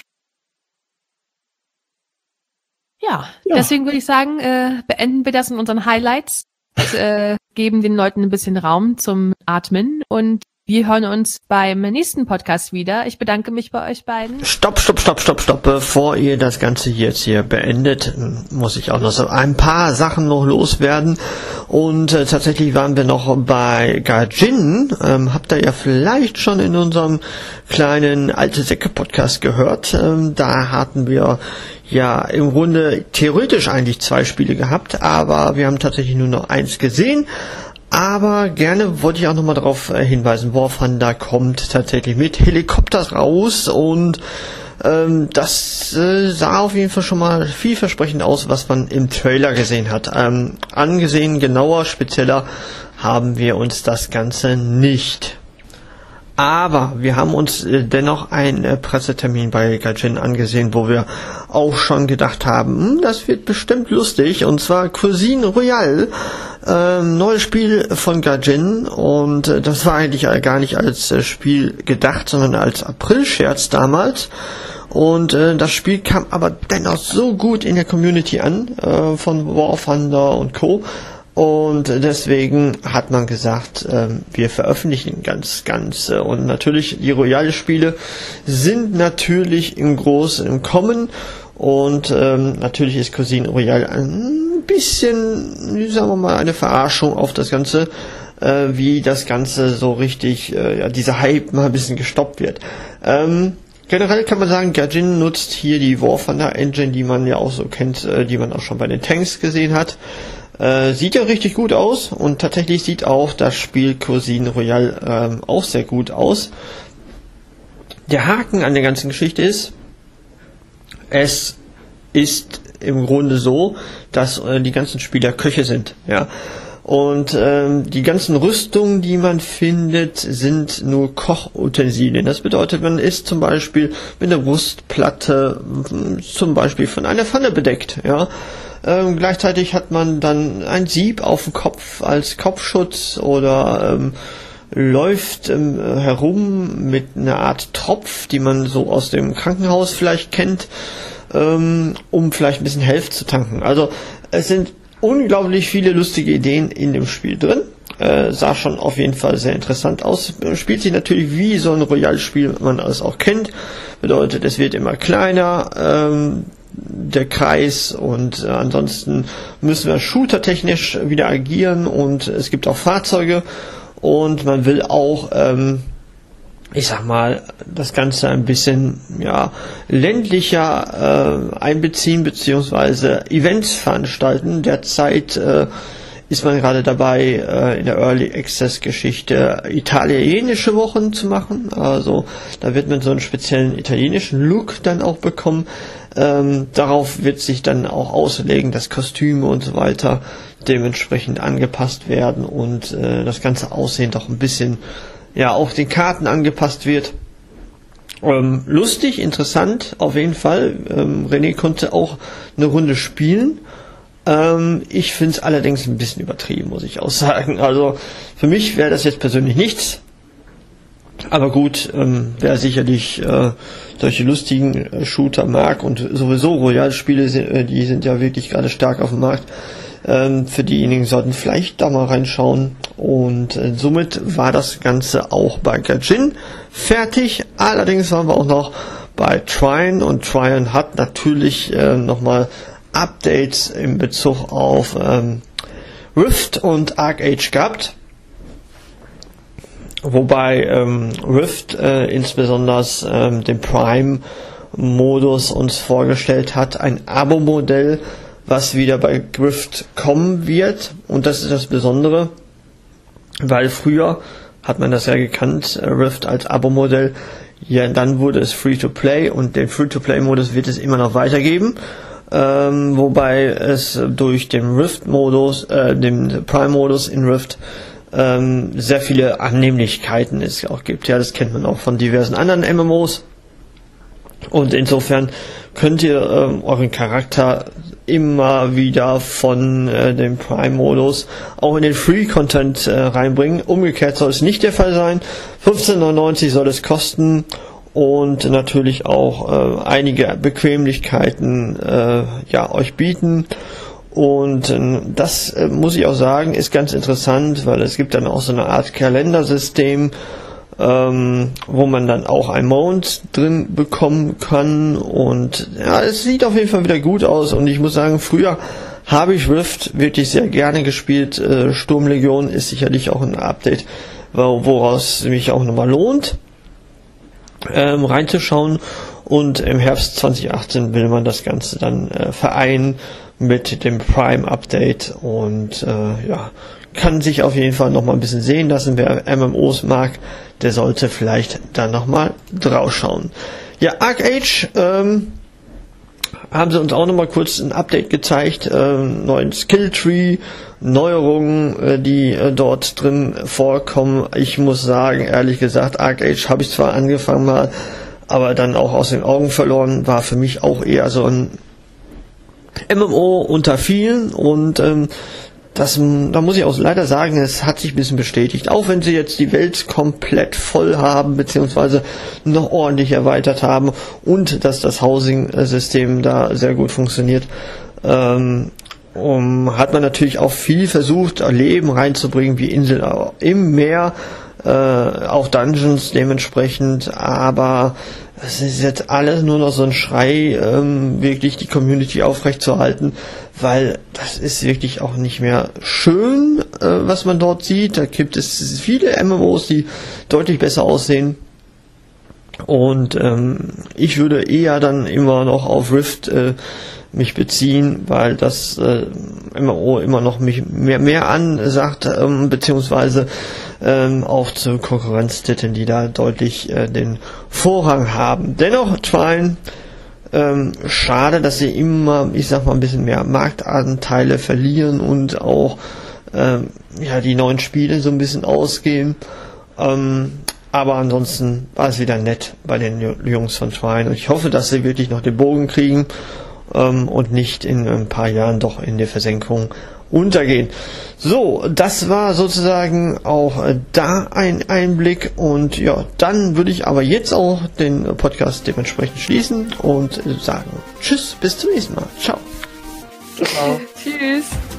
Speaker 3: Ja,
Speaker 4: Ja.
Speaker 3: deswegen würde ich sagen, äh, beenden wir das in unseren Highlights und äh, geben den Leuten ein bisschen Raum zum Atmen und wir hören uns beim nächsten Podcast wieder. Ich bedanke mich bei euch beiden.
Speaker 5: Stopp, stopp, stopp, stopp, stopp. Bevor ihr das Ganze jetzt hier beendet, muss ich auch noch so ein paar Sachen noch loswerden. Und äh, tatsächlich waren wir noch bei Gaijin. Ähm, habt ihr ja vielleicht schon in unserem kleinen Alte Säcke-Podcast gehört. Ähm, da hatten wir ja im Grunde theoretisch eigentlich zwei Spiele gehabt, aber wir haben tatsächlich nur noch eins gesehen. Aber gerne wollte ich auch nochmal darauf hinweisen, War Thunder kommt tatsächlich mit Helikopter raus und ähm, das äh, sah auf jeden Fall schon mal vielversprechend aus, was man im Trailer gesehen hat. Ähm, angesehen, genauer, spezieller haben wir uns das Ganze nicht. Aber wir haben uns äh, dennoch einen äh, Pressetermin bei Gaijin angesehen, wo wir auch schon gedacht haben, hm, das wird bestimmt lustig. Und zwar Cuisine Royale, äh, neues Spiel von Gaijin. Und äh, das war eigentlich gar nicht als äh, Spiel gedacht, sondern als April-Scherz damals. Und äh, das Spiel kam aber dennoch so gut in der Community an, äh, von War Thunder und Co., und deswegen hat man gesagt, ähm, wir veröffentlichen ganz, ganz. Äh, und natürlich, die Royale-Spiele sind natürlich im Großen im Kommen. Und ähm, natürlich ist Cuisine Royale ein bisschen, wie sagen wir mal, eine Verarschung auf das Ganze, äh, wie das Ganze so richtig, äh, ja, dieser Hype mal ein bisschen gestoppt wird. Ähm, Generell kann man sagen, Gaijin nutzt hier die War Thunder Engine, die man ja auch so kennt, äh, die man auch schon bei den Tanks gesehen hat. Äh, sieht ja richtig gut aus und tatsächlich sieht auch das Spiel Cuisine Royale ähm, auch sehr gut aus. Der Haken an der ganzen Geschichte ist, es ist im Grunde so, dass äh, die ganzen Spieler Köche sind, ja. Und ähm, die ganzen Rüstungen, die man findet, sind nur Kochutensilien. Das bedeutet, man ist zum Beispiel mit einer Wurstplatte zum Beispiel von einer Pfanne bedeckt, ja. Ähm, gleichzeitig hat man dann ein Sieb auf dem Kopf als Kopfschutz oder ähm, läuft ähm, herum mit einer Art Tropf, die man so aus dem Krankenhaus vielleicht kennt, ähm, um vielleicht ein bisschen Health zu tanken. Also es sind unglaublich viele lustige Ideen in dem Spiel drin. Äh, sah schon auf jeden Fall sehr interessant aus. Spielt sich natürlich wie so ein Royal-Spiel, man es auch kennt. Bedeutet, es wird immer kleiner, ähm, der Kreis, und äh, ansonsten müssen wir shootertechnisch wieder agieren, und es gibt auch Fahrzeuge, und man will auch, ähm, ich sag mal, das Ganze ein bisschen ja ländlicher äh, einbeziehen, beziehungsweise Events veranstalten. Derzeit äh, ist man gerade dabei, äh, in der Early Access Geschichte italienische Wochen zu machen. Also da wird man so einen speziellen italienischen Look dann auch bekommen. Ähm, darauf wird sich dann auch auslegen, dass Kostüme und so weiter dementsprechend angepasst werden und äh, das ganze Aussehen doch ein bisschen ja auch den Karten angepasst wird. Ähm, lustig, interessant, auf jeden Fall. Ähm, René konnte auch eine Runde spielen. Ähm, ich finde es allerdings ein bisschen übertrieben, muss ich auch sagen. Also für mich wäre das jetzt persönlich nichts. Aber gut, ähm, wer sicherlich äh, solche lustigen äh, Shooter mag und sowieso Royal-Spiele, äh, die sind ja wirklich gerade stark auf dem Markt, ähm, für diejenigen sollten vielleicht da mal reinschauen. Und äh, somit war das Ganze auch bei Gaijin fertig. Allerdings waren wir auch noch bei Trine, und Trine hat natürlich äh, nochmal Updates in Bezug auf ähm, Rift und ArcAge gehabt. Wobei ähm, Rift äh, insbesondere ähm, den Prime-Modus uns vorgestellt hat, ein Abo-Modell, was wieder bei Rift kommen wird. Und das ist das Besondere, weil früher hat man das ja gekannt, äh, Rift als Abo-Modell. Ja, dann wurde es Free-to-Play, und den Free-to-Play-Modus wird es immer noch weitergeben. Ähm, wobei es durch den Rift-Modus, äh, den Prime-Modus in Rift ähm, sehr viele Annehmlichkeiten es auch gibt. Ja, das kennt man auch von diversen anderen M M Os. Und insofern könnt ihr ähm, euren Charakter immer wieder von äh, dem Prime-Modus auch in den Free-Content äh, reinbringen. Umgekehrt soll es nicht der Fall sein. fünfzehn neunundneunzig soll es kosten. und natürlich auch äh, einige Bequemlichkeiten äh, ja euch bieten. Und äh, das äh, muss ich auch sagen, ist ganz interessant, weil es gibt dann auch so eine Art Kalendersystem, ähm, wo man dann auch ein Mount drin bekommen kann. Und ja, es sieht auf jeden Fall wieder gut aus. Und ich muss sagen, früher habe ich Rift wirklich sehr gerne gespielt. Äh, Sturmlegion ist sicherlich auch ein Update, woraus es mich auch nochmal lohnt, ähm, reinzuschauen. Und im Herbst zwanzig achtzehn will man das Ganze dann äh, vereinen mit dem Prime-Update und äh, ja, kann sich auf jeden Fall nochmal ein bisschen sehen lassen. Wer M M Os mag, der sollte vielleicht dann nochmal drauf schauen. Ja, ArcheAge ähm, haben sie uns auch nochmal kurz ein Update gezeigt, äh, neuen Skilltree, Neuerungen, äh, die äh, dort drin vorkommen. Ich muss sagen, ehrlich gesagt, ArcheAge habe ich zwar angefangen mal, aber dann auch aus den Augen verloren, war für mich auch eher so ein M M O unter vielen und ähm, das, da muss ich auch leider sagen, es hat sich ein bisschen bestätigt. Auch wenn sie jetzt die Welt komplett voll haben, beziehungsweise noch ordentlich erweitert haben und dass das Housing-System da sehr gut funktioniert, ähm, um, hat man natürlich auch viel versucht, Leben reinzubringen, wie Inseln im Meer, äh, auch Dungeons dementsprechend, aber es ist jetzt alles nur noch so ein Schrei, ähm, wirklich die Community aufrechtzuerhalten, weil das ist wirklich auch nicht mehr schön, äh, was man dort sieht. Da gibt es viele M M Os, die deutlich besser aussehen. Und ähm, ich würde eher dann immer noch auf Rift äh, mich beziehen, weil das äh, M M O immer noch mich mehr, mehr ansagt, ähm, beziehungsweise ähm, auch zu Konkurrenztiteln, die da deutlich äh, den Vorrang haben. Dennoch, Trine, ähm, schade, dass sie immer, ich sag mal, ein bisschen mehr Marktanteile verlieren und auch ähm, ja die neuen Spiele so ein bisschen ausgehen. Ähm, aber ansonsten war es wieder nett bei den Jungs von Trine und ich hoffe, dass sie wirklich noch den Bogen kriegen ähm, und nicht in ein paar Jahren doch in der Versenkung untergehen. So, das war sozusagen auch äh, da ein Einblick und ja, dann würde ich aber jetzt auch den Podcast dementsprechend schließen und äh, sagen Tschüss, bis zum nächsten Mal. Ciao.
Speaker 2: Ciao. Tschüss.